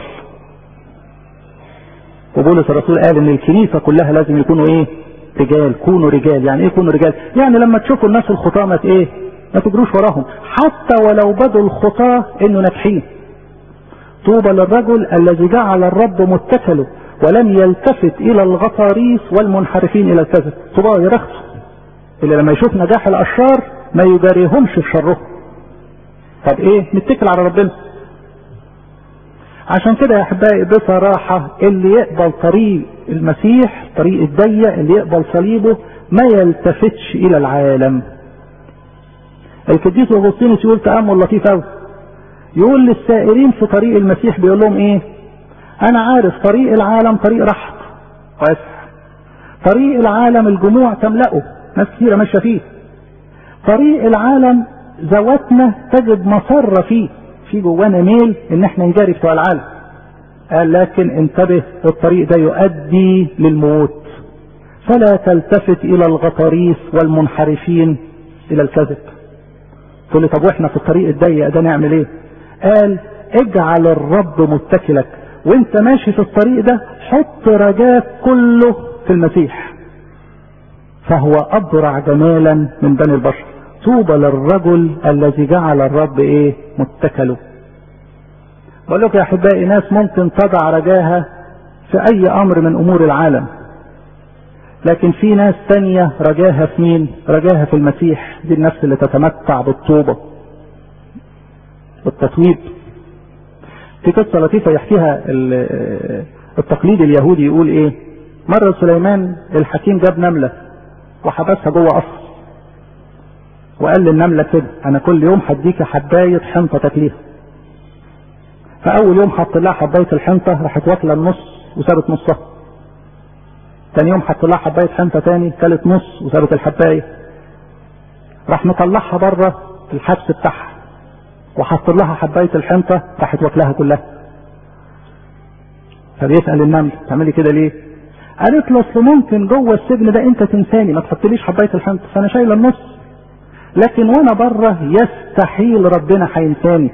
وبولس الرسول قال ان الكنيسه كلها لازم يكونوا ايه؟ رجال. كونوا رجال. يعني ايه كونوا رجال؟ يعني لما تشوفوا الناس الخطاه ما ايه؟ ما تجروش وراهم حتى ولو بدوا الخطاه انه ناجحين. طوبى للرجل الذي جعل الرب متكله ولم يلتفت الى الغطاريس والمنحرفين الى الكذب. طوبى يا بخته اللي لما يشوف نجاح الاشرار ما يجاريهمش في شرهم. طب ايه؟ نتكل على ربنا. عشان كده يا احبائي بصراحه اللي يقبل طريق المسيح، طريق الضيق، اللي يقبل صليبه ما يلتفتش الى العالم. القديس اغسطينوس يقول تامل لطيف قوي، يقول للسائرين في طريق المسيح بيقول لهم ايه؟ انا عارف طريق العالم طريق رحب واسع، طريق العالم الجموع تملأه، ناس كثيره ماشيه فيه. طريق العالم ذواتنا تجد مسره فيه، في جوانا ميل ان احنا نجاري بتوع العالم. قال لكن انتبه، الطريق ده يؤدي للموت، فلا تلتفت الى الغطاريس والمنحرفين الى الكذب. تقول لي طب واحنا في الطريق الضيق ده نعمل ايه؟ قال اجعل الرب متكلك، وانت ماشي في الطريق ده حط رجاك كله في المسيح، فهو ابرع جمالا من بني البشر. طوبى للرجل الذي جعل الرب ايه؟ متكله. بقول لك يا احبائي ناس ممكن تضع رجاها في اي امر من امور العالم، لكن في ناس تانية رجاها في مين؟ رجاها في المسيح. دي النفس اللي تتمتع بالطوبة بالتطويب. في قصة لطيفة يحكيها التقليد اليهودي، يقول ايه؟ مرة سليمان الحكيم جاب نملة وحبسها جوه قصر، وقال للنملة كده انا كل يوم هديك حباية حنطة تاكليها. فاول يوم حط لها حباية الحنطة راحت واكلة النص وسابت نصها. تاني يوم حط لها حباية حنطة تاني كلت نص وسابت الحباية. راح مطلعها بره الحبس بتاعها وحط لها حباية الحنطة راحت واكلها كلها. فبيسأل النملة تعملي كده ليه؟ قالت له اصل ممكن جوه السجن ده انت تنساني ما تحطليش حباية الحنطة فانا شايله النص، لكن وانا بره يستحيل ربنا هينساني.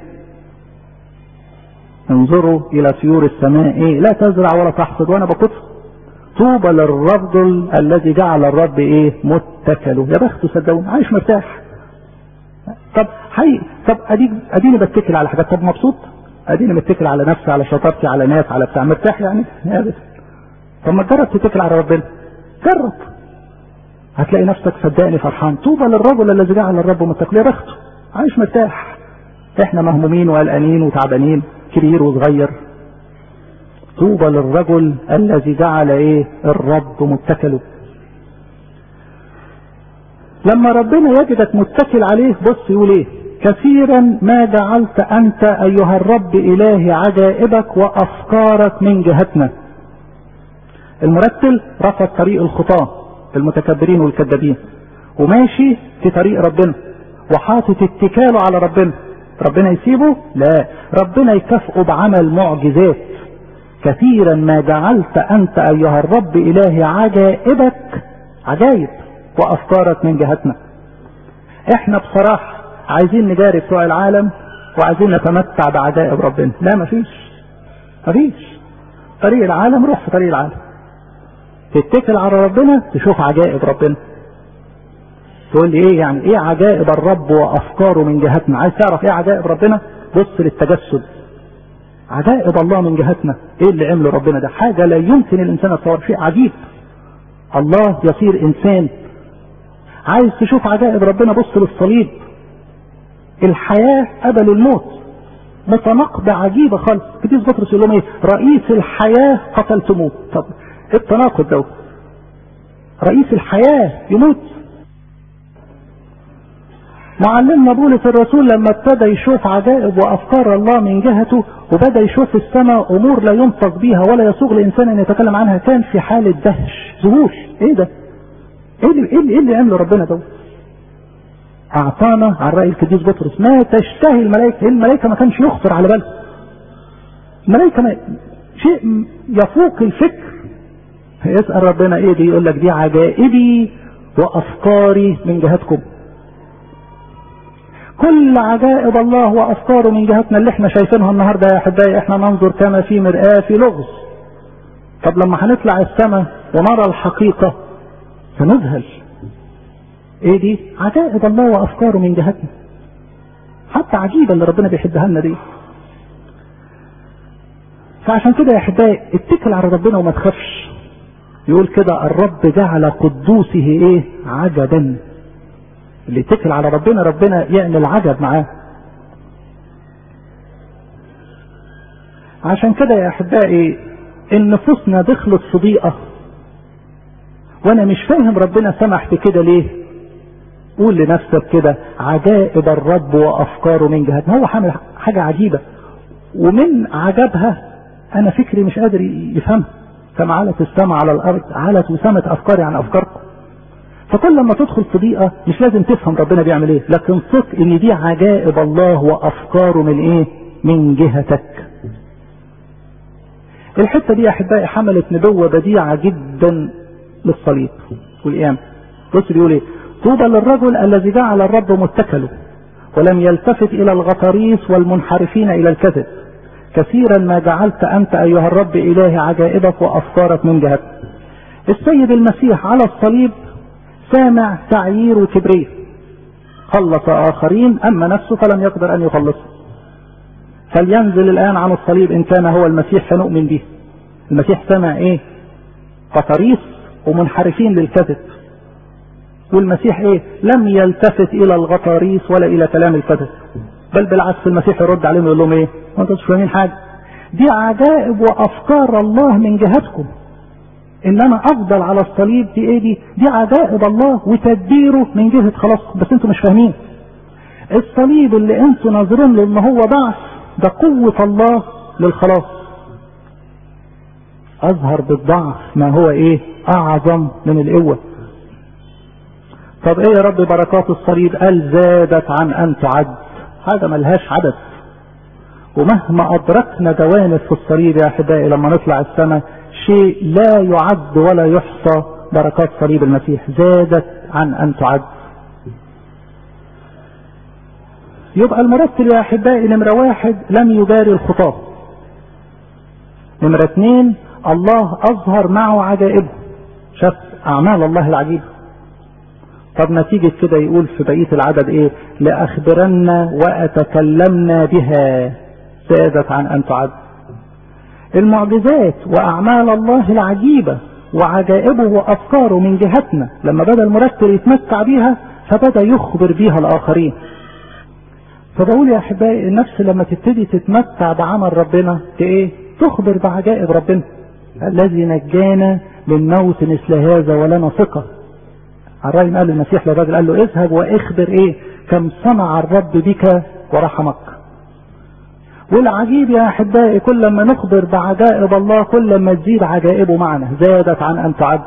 انظروا الى طيور السماء ايه؟ لا تزرع ولا تحصد وانا بقطف. طوبى للرجل الذي جعل الرب ايه؟ متكله. يا بخته صدقوني عايش مرتاح. طب حي طب اديك اديني بتكل على حاجات، طب مبسوط؟ اديني متكل على نفسي، على شطارتي، على ناس، على بتاع، مرتاح يعني؟ يا بس طب ما تجرب تتكل على ربنا، جرب هتلاقي نفسك صدقني فرحان. طوبى للرجل الذي جعل الرب متكله. يا بخته عايش مرتاح. احنا مهمومين وقلقانين وتعبانين كبير وصغير. طوبى للرجل الذي جعل ايه؟ الرب متكله. لما ربنا يجدك متكل عليه بص يقول ايه؟ كثيرا ما جعلت انت ايها الرب الهي عجائبك وافكارك من جهتنا. المرتل رفض طريق الخطاه المتكبرين والكذابين وماشي في طريق ربنا وحاطط اتكاله على ربنا. ربنا يسيبه؟ لا، ربنا يكافئه بعمل معجزات. كثيرا ما جعلت انت ايها الرب الهي عجائبك، عجائب، وافكارك من جهتنا. احنا بصراحة عايزين نجاري بتوع العالم وعايزين نتمتع بعجائب ربنا. لا مفيش مفيش طريق العالم روح في طريق العالم، تتكل على ربنا تشوف عجائب ربنا. تقول لي ايه يعني؟ ايه عجائب الرب وافكاره من جهتنا؟ عايز تعرف ايه عجائب ربنا؟ بص للتجسد. عجائب الله من جهتنا ايه اللي عمله ربنا؟ ده حاجة لا يمكن الانسان يتصور، شيء عجيب. الله يصير انسان. عايز تشوف عجائب ربنا؟ بص للصليب. الحياة قبل الموت. متناقضة عجيبة خالص. قديس بطرس يقول لهم ايه؟ رئيس الحياة قتلتموه. طب ايه التناقض ده؟ رئيس الحياة يموت. معلمنا بولس الرسول لما ابتدى يشوف عجائب وافكار الله من جهته، وبدأ يشوف السماء امور لا ينطق بيها ولا يسوغ لانسان ان يتكلم عنها، كان في حالة دهش ذهول. ايه ده؟ ايه اللي, إيه اللي, إيه اللي عمله ربنا ده؟ اعطانا عن رأي القديس بطرس ما تشتهي الملائكة. الملائكة ما كانش يخطر على باله. الملائكة ما شيء يفوق الفكر. يسأل ربنا ايه دي؟ يقول لك دي عجائبي وافكاري من جهتكم. كل عجائب الله وافكاره من جهتنا اللي احنا شايفينها النهارده يا احبائي احنا ننظر كما في مرآة في لغز. طب لما هنطلع السماء ونرى الحقيقة سنذهل. ايه دي؟ عجائب الله وافكاره من جهتنا. حتى عجيبة اللي ربنا بيحبها لنا دي. فعشان كده يا احبائي اتكل على ربنا وما تخافش. يقول كده الرب جعل قدوسه ايه؟ عجبا. اللي يتكل على ربنا ربنا يعمل عجب معاه. عشان كده يا احبائي ان نفوسنا دخلت في ضيقة وانا مش فاهم ربنا سمح بكده ليه. قول لنفسك كده عجائب الرب وافكاره من جهتنا. هو حامل حاجة عجيبة ومن عجبها انا فكري مش قادر يفهمها. كما علت السماء على الارض علت وسمت افكاري عن افكاركم. فكل لما تدخل في ضيقة مش لازم تفهم ربنا بيعمل ايه، لكن ثق ان دي عجائب الله وافكاره من ايه؟ من جهتك. الحتة دي يا احبائي حملت نبوة بديعة جدا للصليب والقيامة. بص بيقول ايه؟ طوبى للرجل الذي جعل الرب متكله ولم يلتفت الى الغطاريس والمنحرفين الى الكذب. كثيرا ما جعلت انت ايها الرب اله عجائبك وافكارك من جهتك. السيد المسيح على الصليب سامع تعيير وكبرية. خلص آخرين أما نفسه فلم يقدر أن يخلصه. فلينزل الآن عن الصليب إن كان هو المسيح فنؤمن به. المسيح سامع إيه؟ قطريس ومنحرفين للكذب. والمسيح إيه؟ لم يلتفت إلى الغطاريس ولا إلى كلام الكذب، بل بالعكس المسيح يرد عليهم ويقول لهم إيه؟ ما أنتوا مش فاهمين حاجة. دي عجائب وأفكار الله من جهتكم. ان انا افضل على الصليب دي ايه؟ دي دي عجائب الله وتدبيره من جهة خلاصكم، بس انتوا مش فاهمين. الصليب اللي انتوا ناظرين له ان هو ضعف ده قوة الله للخلاص. اظهر بالضعف ما هو ايه؟ اعظم من القوة. طب ايه يا رب بركات الصليب؟ قال زادت عن ان تعد. هذا ملهاش عدد. ومهما ادركنا جوانب في الصليب يا احبائي لما نطلع السماء شيء لا يعد ولا يحصى بركات صليب المسيح. زادت عن ان تعد. يبقى المرتل يا احبائي نمرة واحد لم يباري الخطاة. نمرة اثنين الله اظهر معه عجائبه. شاف اعمال الله العجيبة. طب نتيجة كده يقول في بقية العدد ايه؟ لاخبرنا واتكلمنا بها. زادت عن ان تعد. المعجزات واعمال الله العجيبة وعجائبه وافكاره من جهتنا لما بدأ المرتل يتمتع بيها فبدأ يخبر بيها الاخرين. فبقول يا احبائي النفس لما تبتدي تتمتع بعمل ربنا ايه؟ تخبر بعجائب ربنا. الذي نجانا من موت مثل هذا ولنا ثقة. الرأي قال المسيح للراجل قال له اذهب واخبر ايه؟ كم صنع الرب بك ورحمك. والعجيب يا احبائي كل ما نخبر بعجائب الله كل ما تزيد عجائبه معنا. زادت عن ان تعد.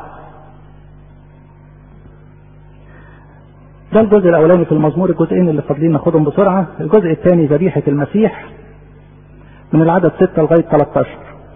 ده الجزء الاولاني في المزمور. الجزئين اللي فاضلين ناخدهم بسرعه. الجزء الثاني ذبيحه المسيح من العدد ستة لغايه ثلاثة عشر.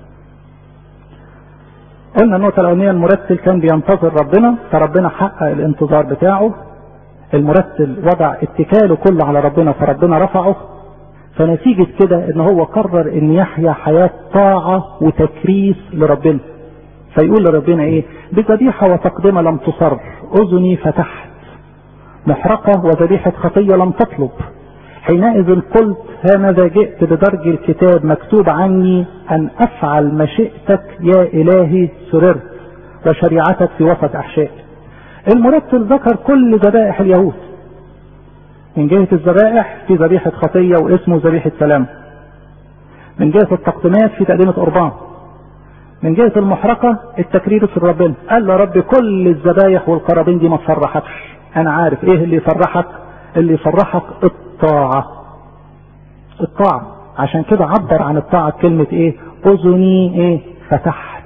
قلنا النقطه الاولانيه المرتل كان بينتظر ربنا فربنا حقق الانتظار بتاعه. المرتل وضع اتكاله كله على ربنا فربنا رفعه. فنتيجة كده ان هو قرر ان يحيا حياة طاعة وتكريس لربنا. فيقول لربنا ايه؟ بذبيحة وتقدمة لم تصر، اذني فتحت، محرقة وذبيحة خطية لم تطلب. حينئذ قلت هانذا جئت بدرج الكتاب مكتوب عني ان افعل مشيئتك يا الهي سررت وشريعتك في وسط احشائي. المرتل ذكر كل ذبائح اليهود. من جهة الذبائح في ذبيحة خطية واسمه ذبيحة سلام. من جهة التقديمات في تقديمة قربان، من جهة المحرقة التكرير في ربنا. قال له رب كل الذبايح والقرابين دي ما تفرحكش، انا عارف ايه اللي يفرحك، اللي يفرحك الطاعة. الطاعة عشان كده عبر عن الطاعة كلمة ايه؟ اذني ايه؟ فتحت.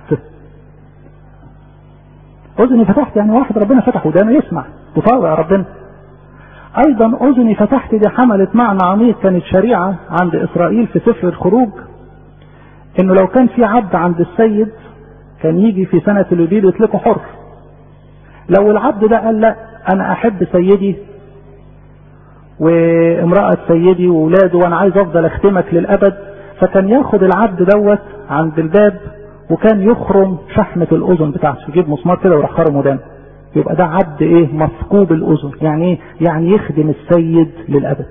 اذني فتحت يعني واحد ربنا فتح ودانه يسمع يطاوع ربنا. ايضا اذني فتحت دي حملت معنى عميق، كانت شريعة عند اسرائيل في سفر الخروج، انه لو كان في عبد عند السيد كان يجي في سنة اليوبيل يطلقه حر. لو العبد ده قال لا انا احب سيدي وامرأة سيدي وولاده وانا عايز افضل اختمك للابد، فكان ياخد العبد دوت عند الباب وكان يخرم شحمة الاذن بتاعته، يجيب مسمار كده ويروح خرم ودانه. يبقى ده عبد ايه؟ مثقوب الاذن. يعني ايه؟ يعني يخدم السيد للابد.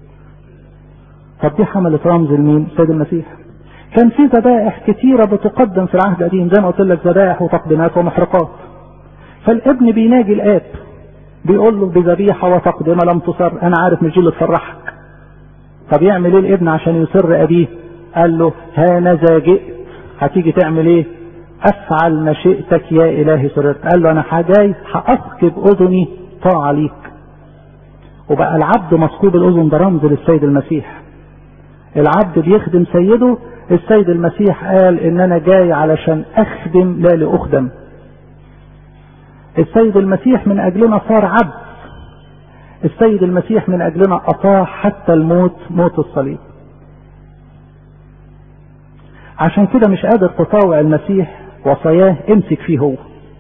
طب دي حملت رمز لمين؟ السيد المسيح. كان في ذبائح كتيرة بتقدم في العهد القديم زي ما قلت لك، ذبائح وتقديمات ومحرقات. فالابن بيناجي الاب بيقول له بذبيحة وتقدمة لم تصر، انا عارف مش دي اللي تفرحك. طب يعمل ايه الابن عشان يسر ابيه؟ قال له هانذا جئت، هتيجي تعمل ايه؟ افعل مشيئتك يا الهي سررت. قال له انا جاي هاسكب اذني طاعة ليك. وبقى العبد مثقوب الاذن ده رمز للسيد المسيح. العبد بيخدم سيده. السيد المسيح قال ان انا جاي علشان اخدم لا لاخدم. السيد المسيح من اجلنا صار عبد. السيد المسيح من اجلنا اطاع حتى الموت، موت الصليب. عشان كده مش قادر تطاوع المسيح وصاياه، امسك فيه هو.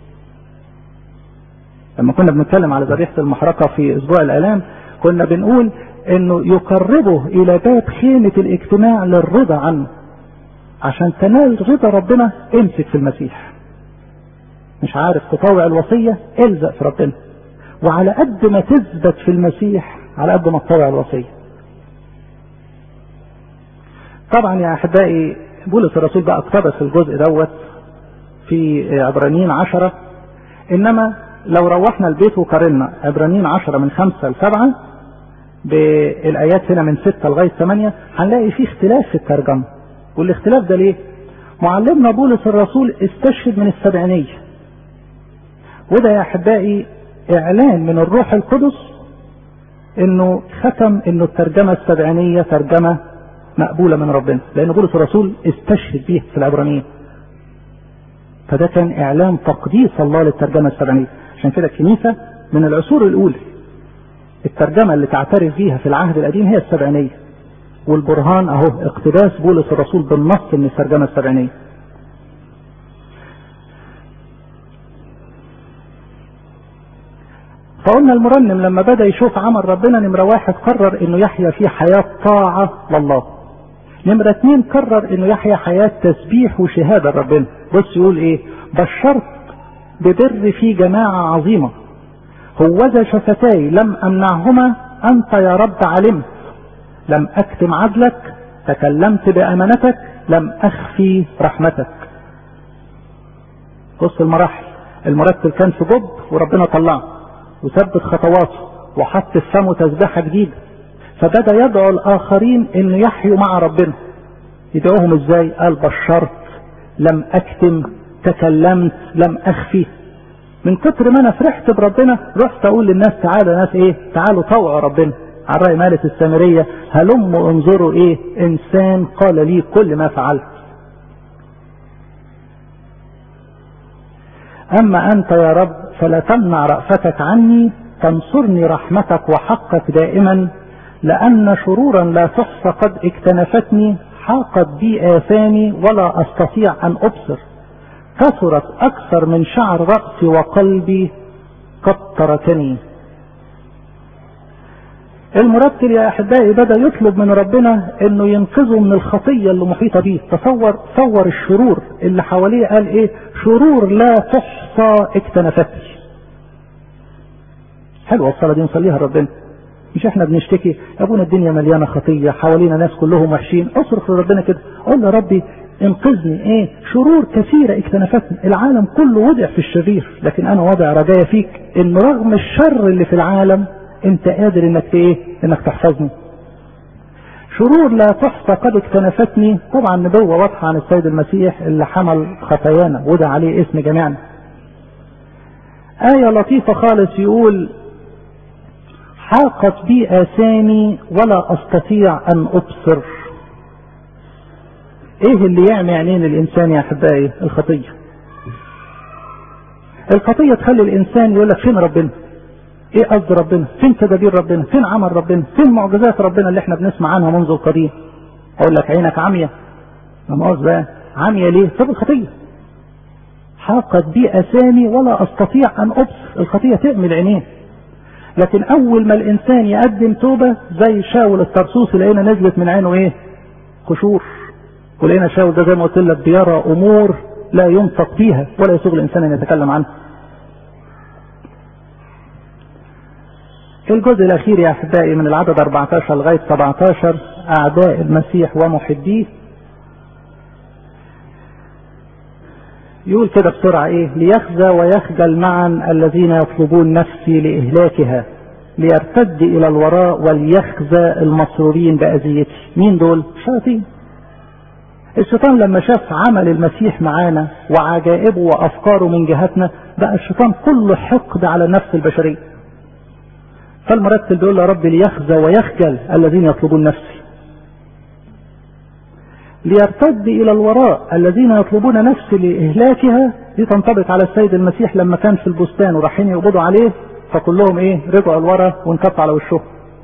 لما كنا بنتكلم على ذبيحة المحرقة في اسبوع الالام كنا بنقول انه يقربه الى باب خيمة الاجتماع للرضا عنه. عشان تنال رضا ربنا امسك في المسيح. مش عارف تطاوع الوصية، الزق في ربنا. وعلى قد ما تثبت في المسيح على قد ما تطاوع الوصية. طبعا يا احبائي بولس الرسول بقى اقتبس الجزء دوت في عبرانيين عشرة. انما لو روحنا البيت وقارنا عبرانيين عشرة من خمسة لسبعة بالايات هنا من ستة لغاية ثمانية هنلاقي فيه اختلاف في الترجمة. والاختلاف ده ليه؟ معلمنا بولس الرسول استشهد من السبعينية، وده يا احبائي اعلان من الروح القدس انه ختم انه الترجمة السبعينية ترجمة مقبولة من ربنا، لان بولس الرسول استشهد بيها في العبرانيين. فده كان اعلان تقديس الله للترجمة السبعينية. عشان كده الكنيسة من العصور الاولى الترجمة اللي تعترف بيها في العهد القديم هي السبعينية، والبرهان اهو اقتباس بولس الرسول بالنص من الترجمة السبعينية. فقلنا المرنم لما بدأ يشوف عمل ربنا نمرة واحد قرر انه يحيا في حياة طاعة لله. نمرة اتنين قرر انه يحيا حياة تسبيح وشهادة لربنا. بص يقول ايه؟ بشرت ببر في جماعة عظيمة، هوذا شفتاي لم امنعهما، انت يا رب علمت، لم اكتم عدلك، تكلمت بامانتك، لم اخفي رحمتك. بص المراحل. المرتل كان في جب وربنا طلعه وثبت خطواته وحط في فمه تسبيحة جديدة، فبدأ يدعو الآخرين إنه يحيوا مع ربنا. يدعوهم إزاي؟ قال بشرت، لم أكتم، تكلمت، لم أخفي. من كتر ما أنا فرحت بربنا رحت أقول للناس تعالوا ناس إيه؟ تعالوا طوعوا ربنا. على رأي مالة السامرية هلموا انظروا إيه؟ إنسان قال لي كل ما فعلت. أما أنت يا رب فلا تمنع رأفتك عني، تنصرني رحمتك وحقك دائما، لأن شرورا لا تحصى قد اكتنفتني، حاقت بي آثامي ولا أستطيع أن أبصر، كثرت أكثر من شعر رأسي وقلبي قد تركني. المرتل يا أحبائي بدأ يطلب من ربنا إنه ينقذه من الخطية اللي محيطة بيه. تصور تصور الشرور اللي حواليه. قال إيه؟ شرور لا تحصى اكتنفتني. حلوة الصلاة دي نصليها ربنا. مش احنا بنشتكي يا ابونا الدنيا مليانة خطية، حوالينا ناس كلهم وحشين. اصرخ لربنا كده، قول يا ربي انقذني. ايه؟ شرور كثيرة اكتنفتني. العالم كله وضع في الشرير، لكن انا وضع رجايا فيك ان رغم الشر اللي في العالم انت قادر انك ايه؟ انك تحفظني. شرور لا تحصى قد اكتنفتني، طبعا نبوة واضحة عن السيد المسيح اللي حمل خطايانا وده عليه اسم جميعنا. آية لطيفة خالص يقول حاقت بي آثامي ولا أستطيع أن أبصر. إيه اللي يعمي عينين الإنسان يا أحبائي؟ الخطية. الخطية تخلي الإنسان يقول لك فين ربنا؟ إيه قصد ربنا؟ فين تدابير ربنا؟ فين عمل ربنا؟ فين معجزات ربنا اللي احنا بنسمع عنها منذ القديم؟ أقول لك عينك عمية. ما قصد بقى عمية ليه؟ بسبب الخطية. حاقت بي آثامي ولا أستطيع أن أبصر. الخطية تعمي العينين. لكن أول ما الإنسان يقدم توبة زي شاول الطرسوسي لقينا نزلت من عينه إيه؟ قشور. ولقينا شاول ده زي ما قلت لك بيرى أمور لا ينطق بيها ولا يسوغ الإنسان أن يتكلم عنها. الجزء الأخير يا أحبائي من العدد أربعة عشر لغاية سبعة عشر أعداء المسيح ومحبيه. يقول كده بسرعة إيه؟ ليخزى ويخجل معا الذين يطلبون نفسي لإهلاكها، ليرتد إلى الوراء وليخزى المسرورين بأذيتي. مين دول؟ الشياطين. الشيطان لما شاف عمل المسيح معانا وعجائبه وأفكاره من جهتنا بقى الشيطان كله حقد على النفس البشرية. فالمرتل بيقول يا رب ليخزى ويخجل الذين يطلبون نفسي، ليرتد إلى الوراء الذين يطلبون نفسي لإهلاكها. دي تنطبق على السيد المسيح لما كان في البستان ورايحين يقبضوا عليه فكلهم ايه؟ رجعوا الورا وانكفوا على وشهم.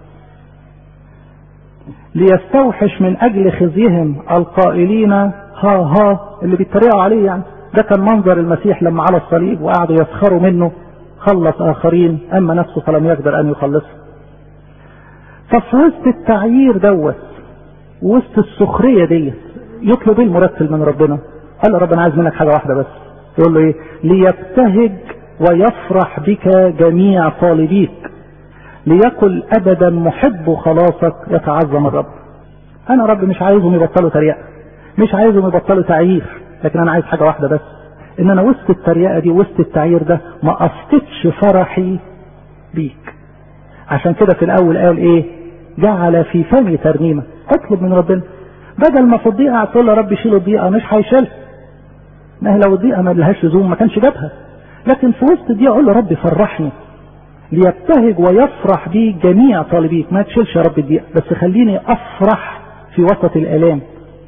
ليستوحش من أجل خزيهم القائلين ها ها، اللي بيتريقوا عليه يعني. ده كان منظر المسيح لما على الصليب وقعدوا يسخروا منه. خلص آخرين أما نفسه فلم يقدر أن يخلصه. ففي وسط التعيير دوت وسط السخرية ديت يطلب المرتل من ربنا. قال له ربنا عايز منك حاجة واحدة بس. يقول له ايه؟ ليبتهج ويفرح بك جميع طالبيك، ليكن أبدا محب خلاصك يتعظم الرب. أنا رب مش عايزهم يبطلوا تريقة، مش عايزهم يبطلوا تعيير، لكن أنا عايز حاجة واحدة بس، إن أنا وسط التريقة دي وسط التعيير ده ما أفقدش فرحي بيك. عشان كده في الأول قال إيه؟ جعل في فمي ترنيمة. اطلب من ربنا بدل ما في الضيقة تقول له رب شيل الضيقة، مش هيشيلها. ما هي لو الضيقة ما لهاش لزوم ما كانش جابها. لكن في وسط الضيقة اقول له رب فرحني، ليبتهج ويفرح بي جميع طالبيك. ما تشيلش يا رب الضيقة بس خليني افرح في وسط الآلام.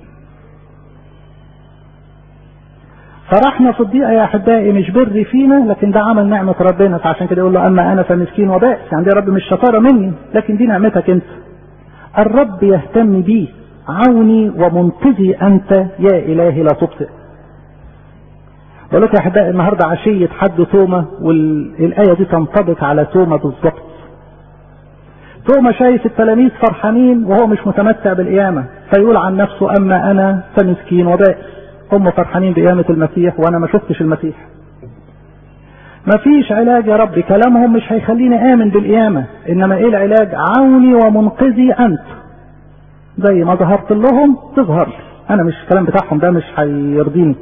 فرحنا في الضيقة يا أحبائي مش بر فينا، لكن ده عمل نعمة ربنا. فعشان كده يقول له أما أنا فمسكين وبائس. يعني يا رب مش شطارة مني، لكن دي نعمتك أنت. الرب يهتم بي، عوني ومنقذي أنت يا إلهي لا تبطئ. بقول لك يا أحبائي النهاردة عشية حد توما، والآية دي تنطبق على توما بالظبط. توما شايف التلاميذ فرحانين وهو مش متمتع بالقيامة، فيقول عن نفسه أما أنا فمسكين وبائس. هم فرحانين بقيامة المسيح وأنا ما شفتش المسيح. مفيش علاج يا رب، كلامهم مش هيخليني آمن بالقيامة، إنما إيه العلاج؟ عوني ومنقذي أنت. زي ما ظهرت لهم تظهر لي، أنا مش الكلام بتاعهم ده مش هيرضيني.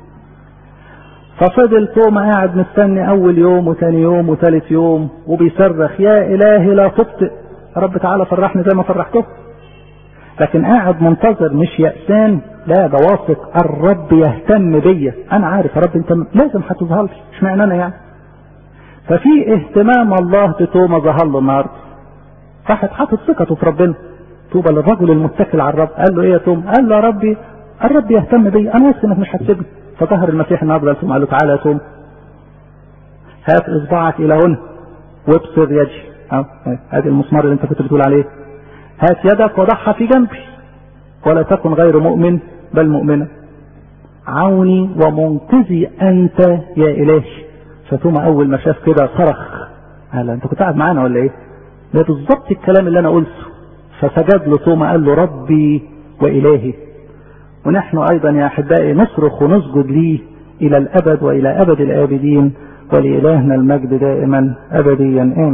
ففضل توما قاعد مستني أول يوم وثاني يوم وثالث يوم وبيصرخ يا إلهي لا تبطئ، يا رب تعالى فرحني زي ما فرحته. لكن قاعد منتظر مش يأسان، لا ده واثق الرب يهتم بيا. أنا عارف يا رب أنت لازم هتظهر لي، اشمعنى أنا يعني. ففي اهتمام الله بتوما ظهر له النهارده، راحت حاطط ثقته في ربنا. طوبى للرجل المتكل على الرب. قال له ايه يا توما؟ قال له يا ربي الرب يهتم بي، انا واثق انك مش هتسيبني. فظهر المسيح النهارده لتوما قال له تعالى يا توما هات اصبعك الى هنا وابصر يدي. اه ادي المسمار اللي انت كنت بتقول عليه. هات يدك وضعها في جنبي ولا تكن غير مؤمن بل مؤمنة. عوني ومنقذي انت يا الهي. فتوما اول ما شاف كده صرخ. قال انت كنت قاعد معانا ولا ايه؟ ده بالظبط الكلام اللي انا قلته. فسجد له توما قال له ربي وإلهي. ونحن أيضا يا أحبائي نصرخ ونسجد ليه إلى الأبد وإلى أبد الآبدين، ولإلهنا المجد دائما أبديا آمين.